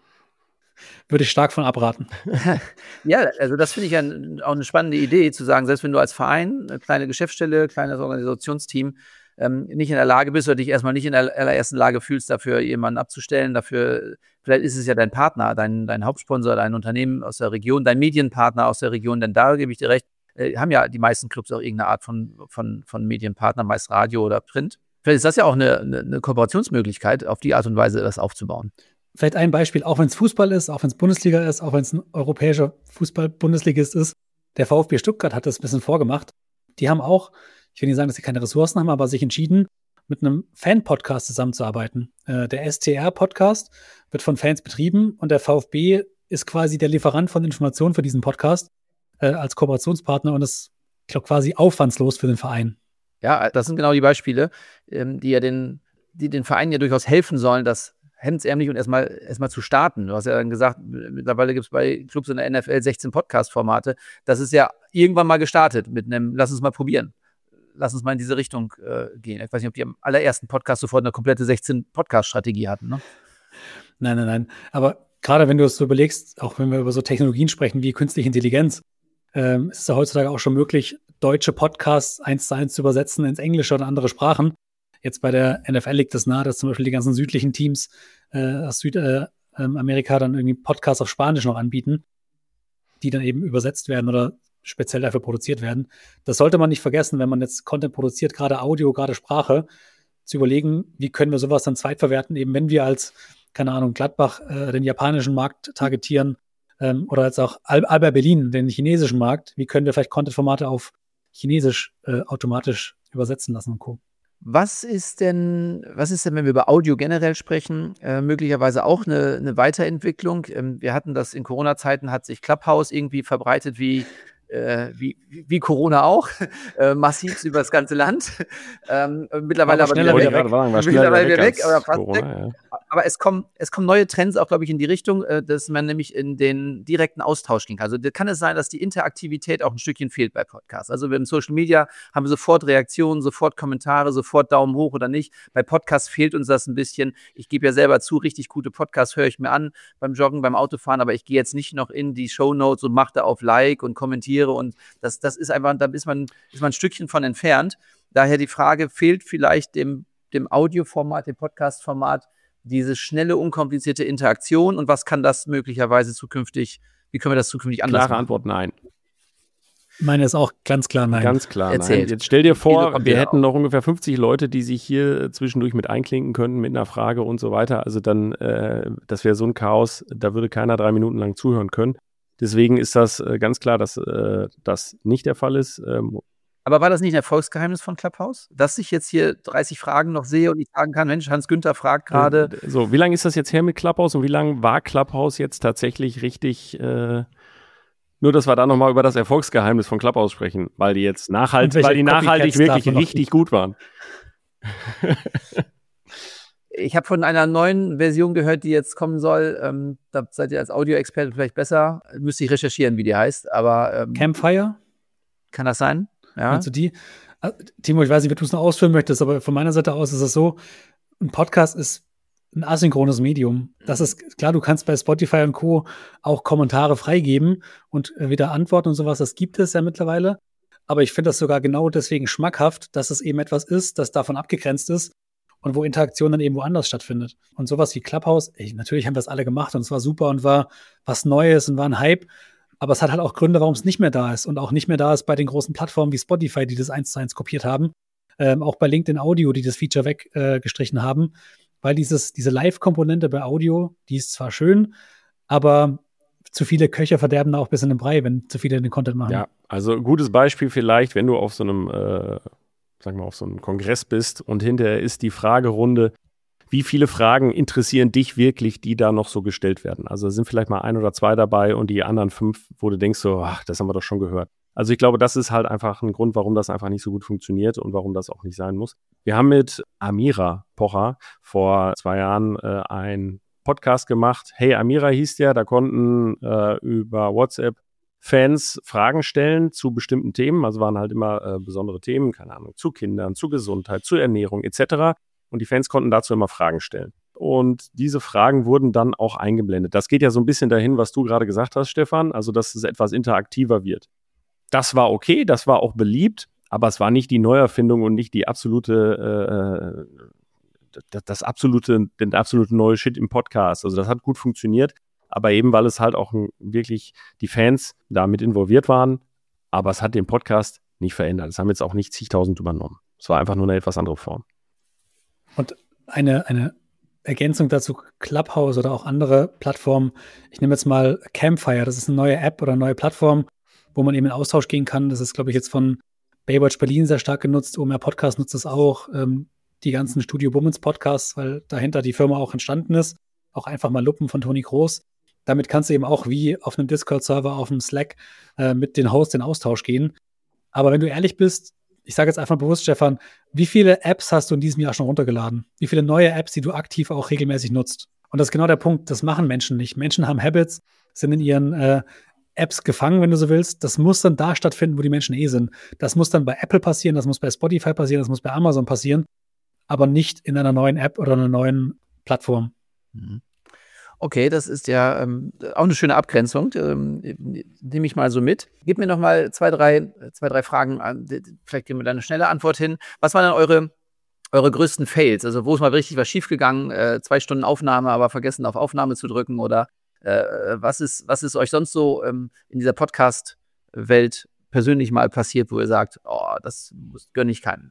Würde ich stark von abraten. Ja, also das finde ich ja auch eine spannende Idee, zu sagen, selbst wenn du als Verein, eine kleine Geschäftsstelle, kleines Organisationsteam ähm, nicht in der Lage bist oder dich erstmal nicht in der allerersten Lage fühlst, dafür jemanden abzustellen, dafür, vielleicht ist es ja dein Partner, dein, dein Hauptsponsor, dein Unternehmen aus der Region, dein Medienpartner aus der Region, denn da gebe ich dir recht, äh, haben ja die meisten Clubs auch irgendeine Art von, von, von Medienpartner, meist Radio oder Print. Vielleicht ist das ja auch eine, eine, eine Kooperationsmöglichkeit, auf die Art und Weise das aufzubauen. Vielleicht ein Beispiel, auch wenn es Fußball ist, auch wenn es Bundesliga ist, auch wenn es ein europäischer Fußball-Bundesligist ist. Der VfB Stuttgart hat das ein bisschen vorgemacht. Die haben auch, ich will nicht sagen, dass sie keine Ressourcen haben, aber sich entschieden, mit einem Fan-Podcast zusammenzuarbeiten. Äh, der S T R-Podcast wird von Fans betrieben und der VfB ist quasi der Lieferant von Informationen für diesen Podcast äh, als Kooperationspartner und ist, ich glaube, quasi aufwandslos für den Verein. Ja, das sind genau die Beispiele, ähm, die ja den, die den Vereinen ja durchaus helfen sollen, das hemdsärmlich und erstmal erstmal zu starten. Du hast ja dann gesagt, mittlerweile gibt es bei Clubs in der N F L sechzehn Podcast-Formate. Das ist ja irgendwann mal gestartet mit einem, lass uns mal probieren. Lass uns mal in diese Richtung äh, gehen. Ich weiß nicht, ob die am allerersten Podcast sofort eine komplette sechzehn Podcast-Strategie hatten, ne? Nein, nein, nein. Aber gerade wenn du es so überlegst, auch wenn wir über so Technologien sprechen wie künstliche Intelligenz, ähm, ist es ja heutzutage auch schon möglich, deutsche Podcasts eins zu eins zu übersetzen ins Englische oder andere Sprachen. Jetzt bei der N F L liegt es nahe, dass zum Beispiel die ganzen südlichen Teams äh, aus Südamerika äh, dann irgendwie Podcasts auf Spanisch noch anbieten, die dann eben übersetzt werden oder speziell dafür produziert werden. Das sollte man nicht vergessen, wenn man jetzt Content produziert, gerade Audio, gerade Sprache, zu überlegen, wie können wir sowas dann zweitverwerten, eben wenn wir als, keine Ahnung, Gladbach äh, den japanischen Markt targetieren ähm, oder als auch Al- Alba Berlin den chinesischen Markt, wie können wir vielleicht Content-Formate auf Chinesisch äh, automatisch übersetzen lassen und Co. Was ist denn, was ist denn, wenn wir über Audio generell sprechen, äh, möglicherweise auch eine, eine Weiterentwicklung? Ähm, wir hatten das in Corona-Zeiten, hat sich Clubhouse irgendwie verbreitet wie, äh, wie, wie Corona auch, äh, massiv über das ganze Land. Ähm, mittlerweile aber, aber schneller wieder wieder weg. War Mittlerweile wieder weg, aber fast Corona, weg. ja. Aber es kommen, es kommen neue Trends auch, glaube ich, in die Richtung, äh, dass man nämlich in den direkten Austausch ging. Also da kann es sein, dass die Interaktivität auch ein Stückchen fehlt bei Podcasts. Also wir im Social Media haben wir sofort Reaktionen, sofort Kommentare, sofort Daumen hoch oder nicht. Bei Podcasts fehlt uns das ein bisschen. Ich gebe ja selber zu, richtig gute Podcasts höre ich mir an beim Joggen, beim Autofahren, aber ich gehe jetzt nicht noch in die Shownotes und mache da auf Like und kommentiere und das, das ist einfach, da ist man, ist man ein Stückchen von entfernt. Daher die Frage, fehlt vielleicht dem, dem Audioformat, dem Podcast-Format diese schnelle, unkomplizierte Interaktion und was kann das möglicherweise zukünftig, wie können wir das zukünftig anders Klare machen? Antwort, nein. Meine ist auch ganz klar nein. Ganz klar, Erzählt. nein. Jetzt stell dir vor, kommt wir ja hätten auch. noch ungefähr fünfzig Leute, die sich hier zwischendurch mit einklinken könnten mit einer Frage und so weiter. Also dann, äh, das wäre so ein Chaos, da würde keiner drei Minuten lang zuhören können. Deswegen ist das äh, ganz klar, dass äh, das nicht der Fall ist. Ähm, Aber war das nicht ein Erfolgsgeheimnis von Clubhouse? Dass ich jetzt hier dreißig Fragen noch sehe und ich sagen kann, Mensch, Hans-Günther fragt gerade. äh, so, wie lange ist das jetzt her mit Clubhouse und wie lange war Clubhouse jetzt tatsächlich richtig, äh, nur dass wir da nochmal über das Erfolgsgeheimnis von Clubhouse sprechen, weil die jetzt nachhalt, weil die nachhaltig wirklich richtig gut waren. Ich habe von einer neuen Version gehört, die jetzt kommen soll. Ähm, da seid ihr als Audioexperte vielleicht besser. Müsste ich recherchieren, wie die heißt. Aber ähm, Campfire? kann das sein? Ja. Meinst du die? Äh, Timo, ich weiß nicht, wie du es noch ausführen möchtest, aber von meiner Seite aus ist es so, ein Podcast ist ein asynchrones Medium. Das ist klar, du kannst bei Spotify und Co. auch Kommentare freigeben und äh, wieder antworten und sowas, das gibt es ja mittlerweile. Aber ich finde das sogar genau deswegen schmackhaft, dass es eben etwas ist, das davon abgegrenzt ist und wo Interaktion dann eben woanders stattfindet. Und sowas wie Clubhouse, ey, natürlich haben wir das alle gemacht und es war super und war was Neues und war ein Hype. Aber es hat halt auch Gründe, warum es nicht mehr da ist und auch nicht mehr da ist bei den großen Plattformen wie Spotify, die das eins zu eins kopiert haben. Ähm, auch bei LinkedIn Audio, die das Feature weggestrichen äh, haben. Weil dieses, diese Live-Komponente bei Audio, die ist zwar schön, aber zu viele Köche verderben da auch ein bisschen den Brei, wenn zu viele den Content machen. Ja, also ein gutes Beispiel vielleicht, wenn du auf so einem, äh, sagen wir, auf so einem Kongress bist und hinterher ist die Fragerunde, wie viele Fragen interessieren dich wirklich, die da noch so gestellt werden? Also sind vielleicht mal ein oder zwei dabei und die anderen fünf, wo du denkst so, ach, das haben wir doch schon gehört. Also ich glaube, das ist halt einfach ein Grund, warum das einfach nicht so gut funktioniert und warum das auch nicht sein muss. Wir haben mit Amira Pocher vor zwei Jahren äh, ein Podcast gemacht. Hey Amira hieß der, da konnten äh, über WhatsApp Fans Fragen stellen zu bestimmten Themen. Also waren halt immer äh, besondere Themen, keine Ahnung, zu Kindern, zu Gesundheit, zu Ernährung et cetera. Und die Fans konnten dazu immer Fragen stellen. Und diese Fragen wurden dann auch eingeblendet. Das geht ja so ein bisschen dahin, was du gerade gesagt hast, Stefan, also dass es etwas interaktiver wird. Das war okay, das war auch beliebt, aber es war nicht die Neuerfindung und nicht die absolute äh, Das, das absolute, den absolute neue Shit im Podcast. Also das hat gut funktioniert, aber eben, weil es halt auch wirklich die Fans damit involviert waren, aber es hat den Podcast nicht verändert. Es haben jetzt auch nicht zigtausend übernommen. Es war einfach nur eine etwas andere Form. Und eine, eine Ergänzung dazu, Clubhouse oder auch andere Plattformen. Ich nehme jetzt mal Campfire, das ist eine neue App oder eine neue Plattform, wo man eben in Austausch gehen kann. Das ist, glaube ich, jetzt von Baywatch Berlin sehr stark genutzt. O M R Podcast nutzt das auch. Ähm, die ganzen Studio Bummens Podcasts, weil dahinter die Firma auch entstanden ist. Auch einfach mal Luppen von Toni Kroos. Damit kannst du eben auch wie auf einem Discord-Server, auf einem Slack äh, mit den Hosts in Austausch gehen. Aber wenn du ehrlich bist, ich sage jetzt einfach bewusst, Stefan, wie viele Apps hast du in diesem Jahr schon runtergeladen? Wie viele neue Apps, die du aktiv auch regelmäßig nutzt? Und das ist genau der Punkt, das machen Menschen nicht. Menschen haben Habits, sind in ihren äh, Apps gefangen, wenn du so willst. Das muss dann da stattfinden, wo die Menschen eh sind. Das muss dann bei Apple passieren, das muss bei Spotify passieren, das muss bei Amazon passieren, aber nicht in einer neuen App oder einer neuen Plattform. Okay, das ist ja ähm, auch eine schöne Abgrenzung. Ähm, nehme ich mal so mit. Gib mir noch mal zwei, drei, zwei, drei Fragen an. Vielleicht geben wir da eine schnelle Antwort hin. Was waren denn eure, eure größten Fails? Also wo ist mal richtig was schiefgegangen? Äh, zwei Stunden Aufnahme, aber vergessen auf Aufnahme zu drücken? Oder äh, was ist, was ist euch sonst so ähm, in dieser Podcast-Welt persönlich mal passiert, wo ihr sagt, oh, das gönne ich keinem?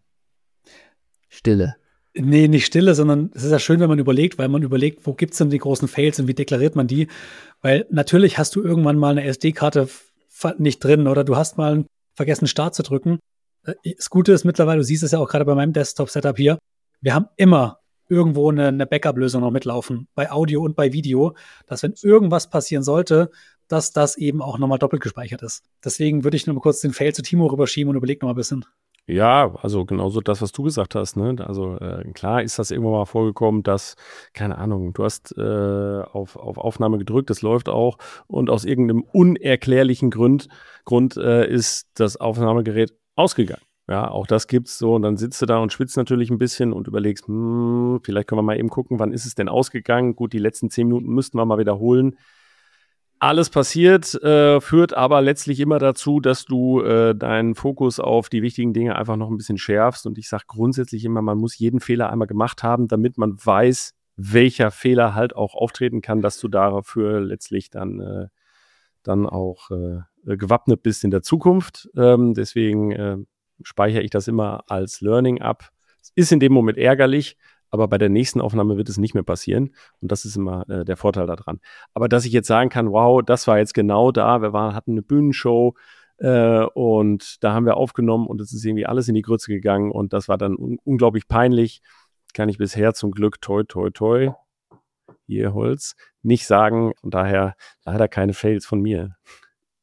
Stille. Nee, nicht Stille, sondern es ist ja schön, wenn man überlegt, weil man überlegt, wo gibt's denn die großen Fails und wie deklariert man die? Weil natürlich hast du irgendwann mal eine S D-Karte nicht drin oder du hast mal vergessen, Start zu drücken. Das Gute ist mittlerweile, du siehst es ja auch gerade bei meinem Desktop-Setup hier, wir haben immer irgendwo eine, eine Backup-Lösung noch mitlaufen, bei Audio und bei Video, dass wenn irgendwas passieren sollte, dass das eben auch nochmal doppelt gespeichert ist. Deswegen würde ich noch mal kurz den Fail zu Timo rüberschieben und überleg noch mal ein bisschen. Ja, also genauso das, was du gesagt hast, ne? Also äh, klar ist das irgendwann mal vorgekommen, dass, keine Ahnung, du hast äh, auf, auf Aufnahme gedrückt, das läuft auch und aus irgendeinem unerklärlichen Grund, Grund äh, ist das Aufnahmegerät ausgegangen. Ja, auch das gibt's so und dann sitzt du da und schwitzt natürlich ein bisschen und überlegst, hm, vielleicht können wir mal eben gucken, wann ist es denn ausgegangen? Gut, die letzten zehn Minuten müssten wir mal wiederholen. Alles passiert, äh, führt aber letztlich immer dazu, dass du äh, deinen Fokus auf die wichtigen Dinge einfach noch ein bisschen schärfst. Und ich sage grundsätzlich immer, man muss jeden Fehler einmal gemacht haben, damit man weiß, welcher Fehler halt auch auftreten kann, dass du dafür letztlich dann, äh, dann auch äh, gewappnet bist in der Zukunft. Ähm, deswegen äh, speichere ich das immer als Learning ab. Es ist in dem Moment ärgerlich, aber bei der nächsten Aufnahme wird es nicht mehr passieren. Und das ist immer äh, der Vorteil daran. Aber dass ich jetzt sagen kann, wow, das war jetzt genau da. Wir waren, hatten eine Bühnenshow äh, und da haben wir aufgenommen und es ist irgendwie alles in die Grütze gegangen. Und das war dann un- unglaublich peinlich. Kann ich bisher zum Glück, toi, toi, toi, hier Holz, nicht sagen. Von daher leider keine Fails von mir.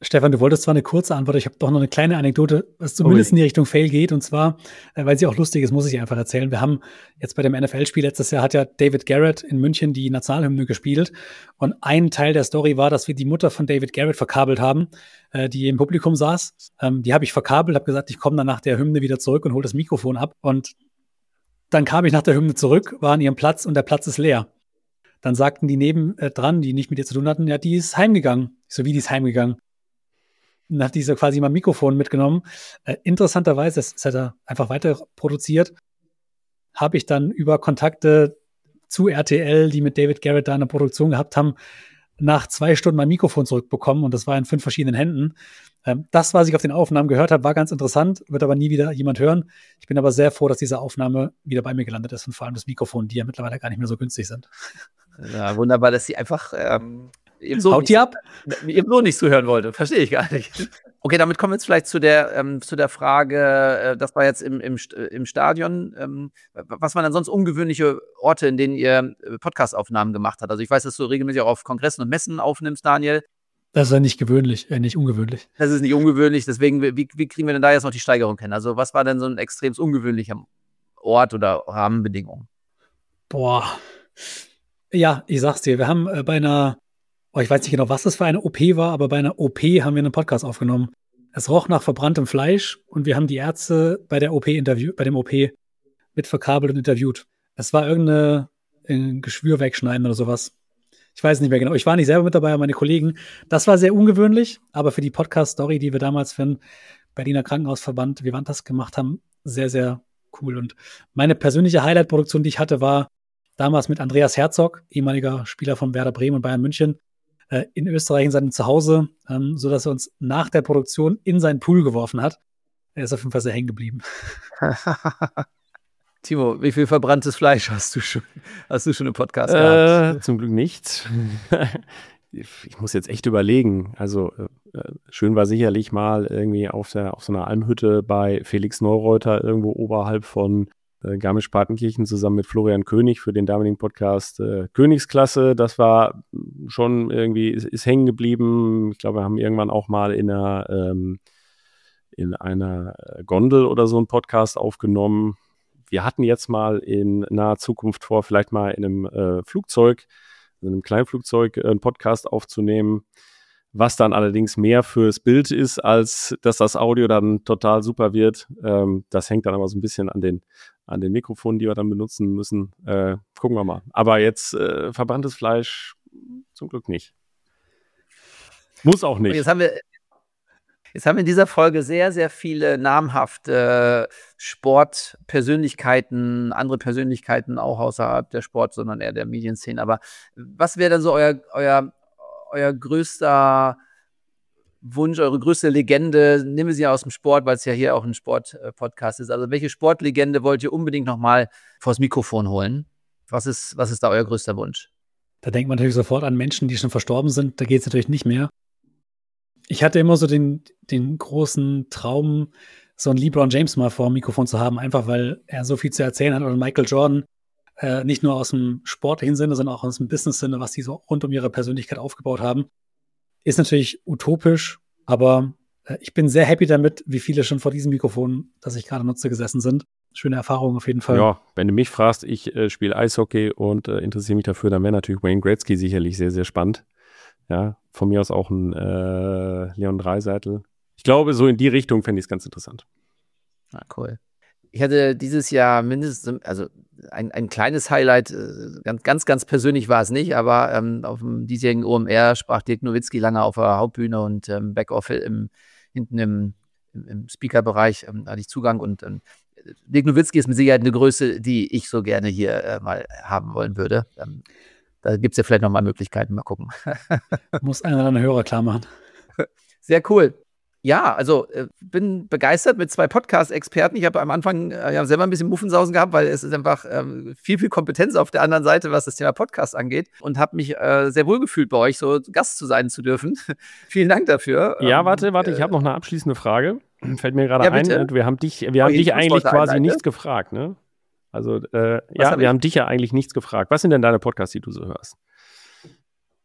Stefan, du wolltest zwar eine kurze Antwort, ich habe doch noch eine kleine Anekdote, was zumindest in die Richtung Fail geht. Und zwar, äh, weil sie auch lustig ist, muss ich sie einfach erzählen. Wir haben jetzt bei dem N F L-Spiel letztes Jahr hat ja David Garrett in München die Nationalhymne gespielt. Und ein Teil der Story war, dass wir die Mutter von David Garrett verkabelt haben, äh, die im Publikum saß. Ähm, die habe ich verkabelt, habe gesagt, ich komme dann nach der Hymne wieder zurück und hole das Mikrofon ab. Und dann kam ich nach der Hymne zurück, war an ihrem Platz und der Platz ist leer. Dann sagten die neben äh, dran, die nicht mit ihr zu tun hatten, ja, die ist heimgegangen. Ich so, wie die ist heimgegangen? Und dann hat die so quasi mal Mikrofon mitgenommen. Äh, interessanterweise, das, das hat er einfach weiter produziert, habe ich dann über Kontakte zu R T L, die mit David Garrett da eine Produktion gehabt haben, nach zwei Stunden mein Mikrofon zurückbekommen und das war in fünf verschiedenen Händen. Ähm, das, was ich auf den Aufnahmen gehört habe, war ganz interessant, wird aber nie wieder jemand hören. Ich bin aber sehr froh, dass diese Aufnahme wieder bei mir gelandet ist und vor allem das Mikrofon, die ja mittlerweile gar nicht mehr so günstig sind. Ja, wunderbar, dass sie einfach ähm, ebenso Haut die ab? ebenso nicht zuhören wollte. Verstehe ich gar nicht. Okay, damit kommen wir jetzt vielleicht zu der, ähm, zu der Frage, äh, das war jetzt im, im, im Stadion. Ähm, was waren denn sonst ungewöhnliche Orte, in denen ihr Podcast-Aufnahmen gemacht habt? Also ich weiß, dass du regelmäßig auch auf Kongressen und Messen aufnimmst, Daniel. Das ist ja nicht gewöhnlich, äh, nicht ungewöhnlich. Das ist nicht ungewöhnlich, deswegen, wie, wie kriegen wir denn da jetzt noch die Steigerung hin? Also was war denn so ein extrem ungewöhnlicher Ort oder Rahmenbedingungen? Boah. Ja, ich sag's dir, wir haben äh, bei einer, oh, ich weiß nicht genau, was das für eine O P war, aber bei einer O P haben wir einen Podcast aufgenommen. Es roch nach verbranntem Fleisch und wir haben die Ärzte bei der O P interviewt, bei dem O P mit verkabelt und interviewt. Es war irgendeine ein Geschwür wegschneiden oder sowas. Ich weiß nicht mehr genau. Ich war nicht selber mit dabei, aber meine Kollegen. Das war sehr ungewöhnlich, aber für die Podcast-Story, die wir damals für den Berliner Krankenhausverband Vivantas gemacht haben, sehr, sehr cool. Und meine persönliche Highlight-Produktion, die ich hatte, war damals mit Andreas Herzog, ehemaliger Spieler von Werder Bremen und Bayern München, äh, in Österreich in seinem Zuhause, ähm, sodass er uns nach der Produktion in seinen Pool geworfen hat. Er ist auf jeden Fall sehr hängen geblieben. Timo, wie viel verbranntes Fleisch hast du schon, hast du schon im Podcast äh, gehabt? Zum Glück nichts. Ich muss jetzt echt überlegen. Also äh, schön war sicherlich mal irgendwie auf, der, auf so einer Almhütte bei Felix Neureuter irgendwo oberhalb von äh, Garmisch-Partenkirchen zusammen mit Florian König für den damaligen Podcast äh, Königsklasse. Das war schon irgendwie, ist, ist hängen geblieben. Ich glaube, wir haben irgendwann auch mal in einer, ähm, in einer Gondel oder so einen Podcast aufgenommen. Wir hatten jetzt mal in naher Zukunft vor, vielleicht mal in einem äh, Flugzeug, in einem Kleinflugzeug äh, einen Podcast aufzunehmen, was dann allerdings mehr fürs Bild ist, als dass das Audio dann total super wird. Ähm, das hängt dann aber so ein bisschen an den, an den Mikrofonen, die wir dann benutzen müssen. Äh, gucken wir mal. Aber jetzt äh, verbranntes Fleisch zum Glück nicht. Muss auch nicht. Und jetzt haben wir Jetzt haben wir in dieser Folge sehr, sehr viele namhafte Sportpersönlichkeiten, andere Persönlichkeiten auch außerhalb der Sport, sondern eher der Medienszene. Aber was wäre dann so euer, euer, euer größter Wunsch, eure größte Legende? Nehmen wir sie aus dem Sport, weil es ja hier auch ein Sport-Podcast ist. Also welche Sportlegende wollt ihr unbedingt nochmal vors Mikrofon holen? Was ist, was ist da euer größter Wunsch? Da denkt man natürlich sofort an Menschen, die schon verstorben sind. Da geht es natürlich nicht mehr. Ich hatte immer so den, den großen Traum, so einen LeBron James mal vor dem Mikrofon zu haben, einfach weil er so viel zu erzählen hat. Oder Michael Jordan, äh, nicht nur aus dem sportlichen Sinne, sondern auch aus dem Business-Sinne, was die so rund um ihre Persönlichkeit aufgebaut haben. Ist natürlich utopisch, aber äh, ich bin sehr happy damit, wie viele schon vor diesem Mikrofon, das ich gerade nutze, gesessen sind. Schöne Erfahrung auf jeden Fall. Ja, wenn du mich fragst, ich äh, spiele Eishockey und äh, interessiere mich dafür, dann wäre natürlich Wayne Gretzky sicherlich sehr, sehr spannend. Ja, von mir aus auch ein äh, Leon Dreiseitel. Ich glaube, so in die Richtung fände ich es ganz interessant. Ah, cool. Ich hatte dieses Jahr mindestens, also ein, ein kleines Highlight, ganz, ganz, ganz persönlich war es nicht, aber ähm, auf dem diesjährigen O M R sprach Dirk Nowitzki lange auf der Hauptbühne und ähm, Backoffice im, hinten im, im, im Speaker-Bereich ähm, hatte ich Zugang und ähm, Dirk Nowitzki ist mit Sicherheit eine Größe, die ich so gerne hier äh, mal haben wollen würde. Ähm, Da gibt es ja vielleicht noch mal Möglichkeiten, mal gucken. Muss einer oder andere Hörer klar machen. Sehr cool. Ja, also äh, bin begeistert mit zwei Podcast-Experten. Ich habe am Anfang äh, ja, selber ein bisschen Muffensausen gehabt, weil es ist einfach ähm, viel, viel Kompetenz auf der anderen Seite, was das Thema Podcast angeht. Und habe mich äh, sehr wohl gefühlt, bei euch so Gast zu sein zu dürfen. Vielen Dank dafür. Ja, ähm, warte, warte, äh, ich habe noch eine abschließende Frage. Fällt mir gerade ja, ein. bitte? Wir haben dich, wir haben Oh, dich eigentlich quasi Einseite? nichts gefragt, ne? Also, äh, ja, hab wir ich? haben dich ja eigentlich nichts gefragt. Was sind denn deine Podcasts, die du so hörst?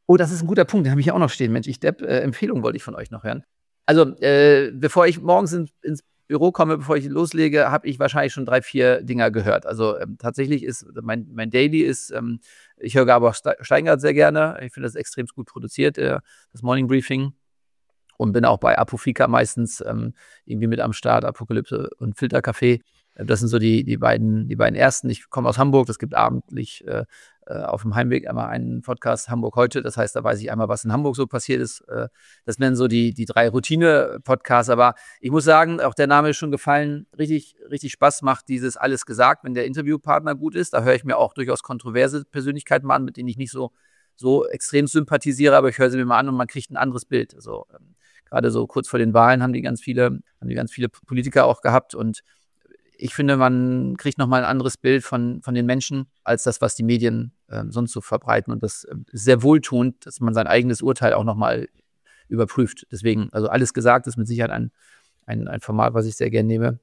Oh, das ist ein guter Punkt, den habe ich ja auch noch stehen. Mensch, ich Depp, äh, Empfehlung wollte ich von euch noch hören. Also, äh, bevor ich morgens in, ins Büro komme, bevor ich loslege, habe ich wahrscheinlich schon drei, vier Dinger gehört. Also ähm, tatsächlich ist, mein, mein Daily ist, ähm, ich höre Gabor Steingart sehr gerne. Ich finde das extrem gut produziert, äh, das Morning Briefing. Und bin auch bei Apofika meistens ähm, irgendwie mit am Start, Apokalypse und Filtercafé. Das sind so die, die, beiden, die beiden ersten. Ich komme aus Hamburg, das gibt abendlich äh, auf dem Heimweg einmal einen Podcast Hamburg heute. Das heißt, da weiß ich einmal, was in Hamburg so passiert ist. Äh, das wären so die, die drei Routine-Podcasts. Aber ich muss sagen, auch der Name ist schon gefallen, richtig, richtig Spaß macht dieses Alles gesagt, wenn der Interviewpartner gut ist. Da höre ich mir auch durchaus kontroverse Persönlichkeiten mal an, mit denen ich nicht so, so extrem sympathisiere, aber ich höre sie mir mal an und man kriegt ein anderes Bild. Also ähm, gerade so kurz vor den Wahlen haben die ganz viele, haben die ganz viele Politiker auch gehabt und ich finde, man kriegt nochmal ein anderes Bild von, von den Menschen, als das, was die Medien äh, sonst so verbreiten. Und das ist sehr wohltuend, dass man sein eigenes Urteil auch nochmal überprüft. Deswegen, also alles gesagt, ist mit Sicherheit ein, ein, ein Format, was ich sehr gerne nehme.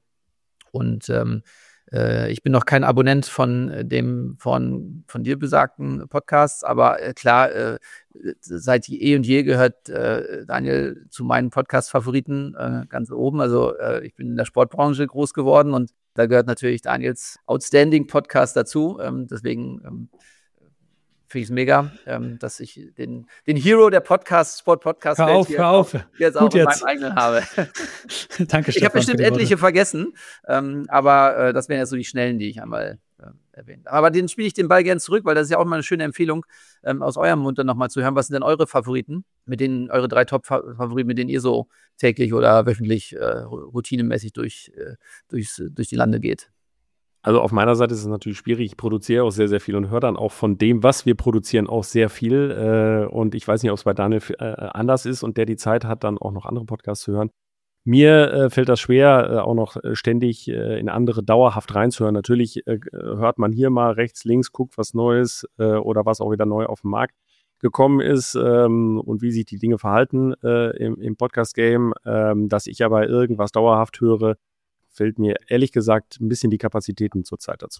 Und ähm, äh, ich bin noch kein Abonnent von dem von, von dir besagten Podcasts, aber äh, klar, äh, seit eh und je gehört äh, Daniel zu meinen Podcast-Favoriten äh, ganz oben. Also äh, ich bin in der Sportbranche groß geworden und da gehört natürlich Daniels Outstanding Podcast dazu. Ähm, deswegen ähm, finde ich es mega, ähm, dass ich den, den Hero der Podcast, Sport-Podcast hör auf, hör auf. jetzt auch in meinem eigenen habe. Danke, Stefan. Ich habe bestimmt etliche vergessen, ähm, aber äh, das wären ja so die schnellen, die ich einmal äh, erwähnt. Aber den spiele ich den Ball gerne zurück, weil das ist ja auch mal eine schöne Empfehlung, ähm, aus eurem Mund dann nochmal zu hören. Was sind denn eure Favoriten, mit denen, eure drei Top-Favoriten, mit denen ihr so täglich oder wöchentlich äh, routinemäßig durch, äh, durchs, durch die Lande geht? Also auf meiner Seite ist es natürlich schwierig. Ich produziere auch sehr, sehr viel und höre dann auch von dem, was wir produzieren, auch sehr viel. Äh, und ich weiß nicht, ob es bei Daniel äh, anders ist und der die Zeit hat, dann auch noch andere Podcasts zu hören. Mir äh, fällt das schwer, äh, auch noch äh, ständig äh, in andere dauerhaft reinzuhören. Natürlich äh, hört man hier mal rechts, links, guckt was Neues äh, oder was auch wieder neu auf den Markt gekommen ist ähm, und wie sich die Dinge verhalten äh, im, im Podcast-Game. Ähm, dass ich aber irgendwas dauerhaft höre, fehlt mir ehrlich gesagt ein bisschen die Kapazitäten zurzeit dazu.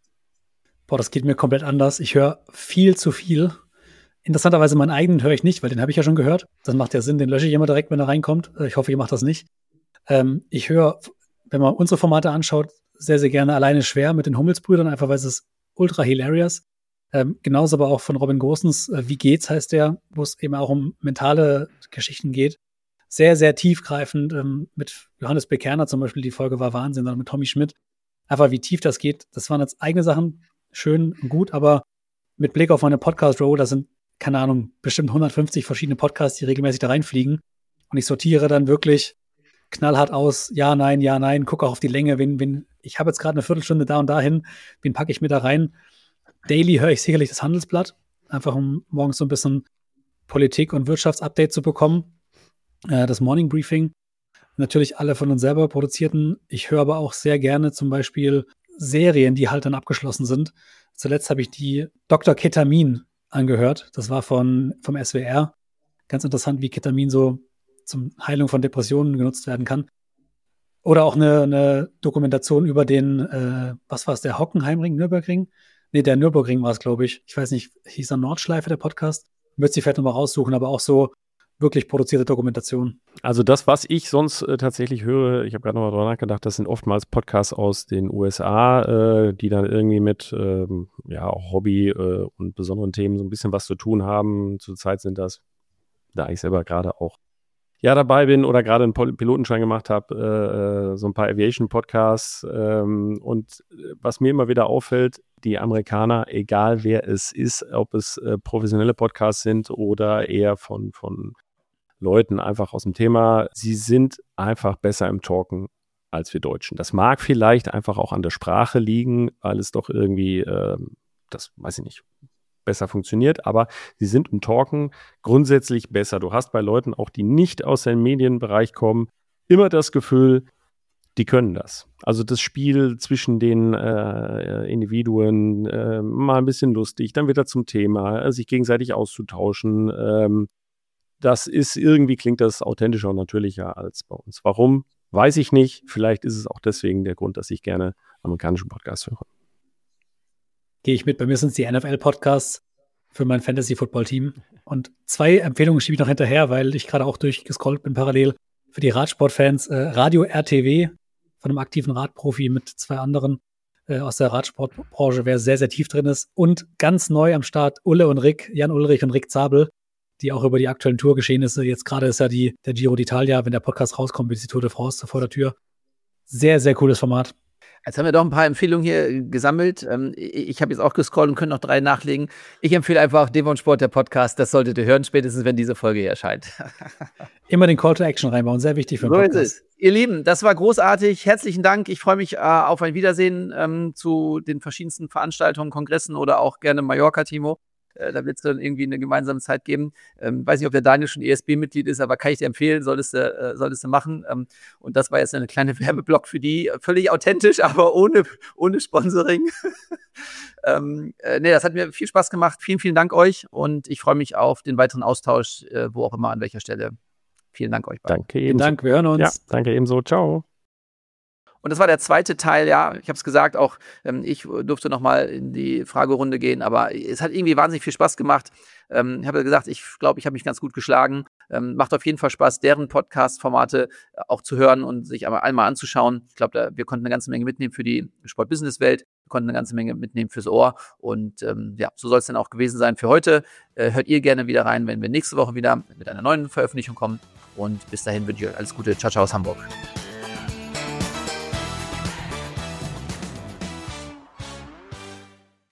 Boah, das geht mir komplett anders. Ich höre viel zu viel. Interessanterweise meinen eigenen höre ich nicht, weil den habe ich ja schon gehört. Das macht ja Sinn, den lösche ich immer direkt, wenn er reinkommt. Ich hoffe, ihr macht das nicht. Ähm, ich höre, wenn man unsere Formate anschaut, sehr, sehr gerne Alleine schwer mit den Hummelsbrüdern, einfach weil es ist ultra hilarious. Ähm, genauso aber auch von Robin Gosens, äh, Wie geht's heißt der, wo es eben auch um mentale Geschichten geht. Sehr, sehr tiefgreifend. Ähm, mit Johannes Bekerner zum Beispiel, die Folge war Wahnsinn, dann mit Tommy Schmidt. Einfach wie tief das geht. Das waren jetzt eigene Sachen, schön und gut, aber mit Blick auf meine Podcast-Row, da sind, keine Ahnung, bestimmt hundertfünfzig verschiedene Podcasts, die regelmäßig da reinfliegen. Und ich sortiere dann wirklich knallhart aus, ja, nein, ja, nein, gucke auch auf die Länge, wen, wen, ich habe jetzt gerade eine Viertelstunde da und dahin, wen packe ich mir da rein? Daily höre ich sicherlich das Handelsblatt, einfach um morgens so ein bisschen Politik- und Wirtschaftsupdate zu bekommen. Das Morning Briefing, natürlich alle von uns selber produzierten. Ich höre aber auch sehr gerne zum Beispiel Serien, die halt dann abgeschlossen sind. Zuletzt habe ich die Doktor Ketamin angehört. Das war von, vom S W R. Ganz interessant, wie Ketamin so zum Heilung von Depressionen genutzt werden kann. Oder auch eine, eine Dokumentation über den, äh, was war es, der Hockenheimring, Nürburgring? Nee, der Nürburgring war es, glaube ich. Ich weiß nicht, hieß er Nordschleife, der Podcast? Müsste sie vielleicht nochmal raussuchen, aber auch so wirklich produzierte Dokumentation. Also das, was ich sonst äh, tatsächlich höre, ich habe gerade noch mal drüber nachgedacht, das sind oftmals Podcasts aus den U S A, äh, die dann irgendwie mit ähm, ja auch Hobby äh, und besonderen Themen so ein bisschen was zu tun haben. Zurzeit sind das, da ich selber gerade auch ja dabei bin oder gerade einen Pilotenschein gemacht habe, äh, so ein paar Aviation-Podcasts. Ähm, und was mir immer wieder auffällt, die Amerikaner, egal wer es ist, ob es äh, professionelle Podcasts sind oder eher von, von Leuten einfach aus dem Thema, sie sind einfach besser im Talken als wir Deutschen. Das mag vielleicht einfach auch an der Sprache liegen, weil es doch irgendwie, äh, das weiß ich nicht, besser funktioniert, aber sie sind im Talken grundsätzlich besser. Du hast bei Leuten auch, die nicht aus dem Medienbereich kommen, immer das Gefühl, die können das. Also das Spiel zwischen den äh, Individuen, äh, mal ein bisschen lustig, dann wieder zum Thema, äh, sich gegenseitig auszutauschen. Ähm, das ist, irgendwie klingt das authentischer und natürlicher als bei uns. Warum? Weiß ich nicht. Vielleicht ist es auch deswegen der Grund, dass ich gerne amerikanischen Podcasts höre. Gehe ich mit. Bei mir sind es die N F L-Podcasts. für mein Fantasy-Football-Team. Und zwei Empfehlungen schiebe ich noch hinterher, weil ich gerade auch durchgescrollt bin parallel. Für die Radsportfans, äh, Radio R T W von einem aktiven Radprofi mit zwei anderen äh, aus der Radsportbranche, wer sehr, sehr tief drin ist. Und ganz neu am Start Ulle und Rick, Jan Ulrich und Rick Zabel, die auch über die aktuellen Tourgeschehnisse, jetzt gerade ist ja die, der Giro d'Italia, wenn der Podcast rauskommt, ist die Tour de France vor der Tür. Sehr, sehr cooles Format. Jetzt haben wir doch ein paar Empfehlungen hier gesammelt. Ich habe jetzt auch gescrollt und könnte noch drei nachlegen. Ich empfehle einfach Devon Sport, der Podcast. Das solltet ihr hören, spätestens wenn diese Folge hier erscheint. Immer den Call to Action reinbauen, sehr wichtig für den so Podcast. Ist es. Ihr Lieben, das war großartig. Herzlichen Dank. Ich freue mich äh, auf ein Wiedersehen ähm, zu den verschiedensten Veranstaltungen, Kongressen oder auch gerne Mallorca, Timo. Da wird es dann irgendwie eine gemeinsame Zeit geben. Ähm, weiß nicht, ob der Daniel schon E S B-Mitglied ist, aber kann ich dir empfehlen, solltest du, äh, solltest du machen. Ähm, und das war jetzt eine kleine Werbeblock für die. Völlig authentisch, aber ohne, ohne Sponsoring. ähm, äh, nee, das hat mir viel Spaß gemacht. Vielen, vielen Dank euch. Und ich freue mich auf den weiteren Austausch, äh, wo auch immer, an welcher Stelle. Vielen Dank euch beiden. Danke ebenso. Vielen Dank, wir hören uns. Ja, danke ebenso. Ciao. Und das war der zweite Teil, ja, ich habe es gesagt, auch ähm, ich durfte nochmal in die Fragerunde gehen, aber es hat irgendwie wahnsinnig viel Spaß gemacht. Ähm, ich habe gesagt, ich glaube, ich habe mich ganz gut geschlagen. Ähm, macht auf jeden Fall Spaß, deren Podcast-Formate auch zu hören und sich einmal, einmal anzuschauen. Ich glaube, wir konnten eine ganze Menge mitnehmen für die Sport-Business-Welt, wir konnten eine ganze Menge mitnehmen fürs Ohr und ähm, ja, so soll es dann auch gewesen sein für heute. Äh, hört ihr gerne wieder rein, wenn wir nächste Woche wieder mit einer neuen Veröffentlichung kommen und bis dahin wünsche ich euch alles Gute. Ciao, ciao aus Hamburg.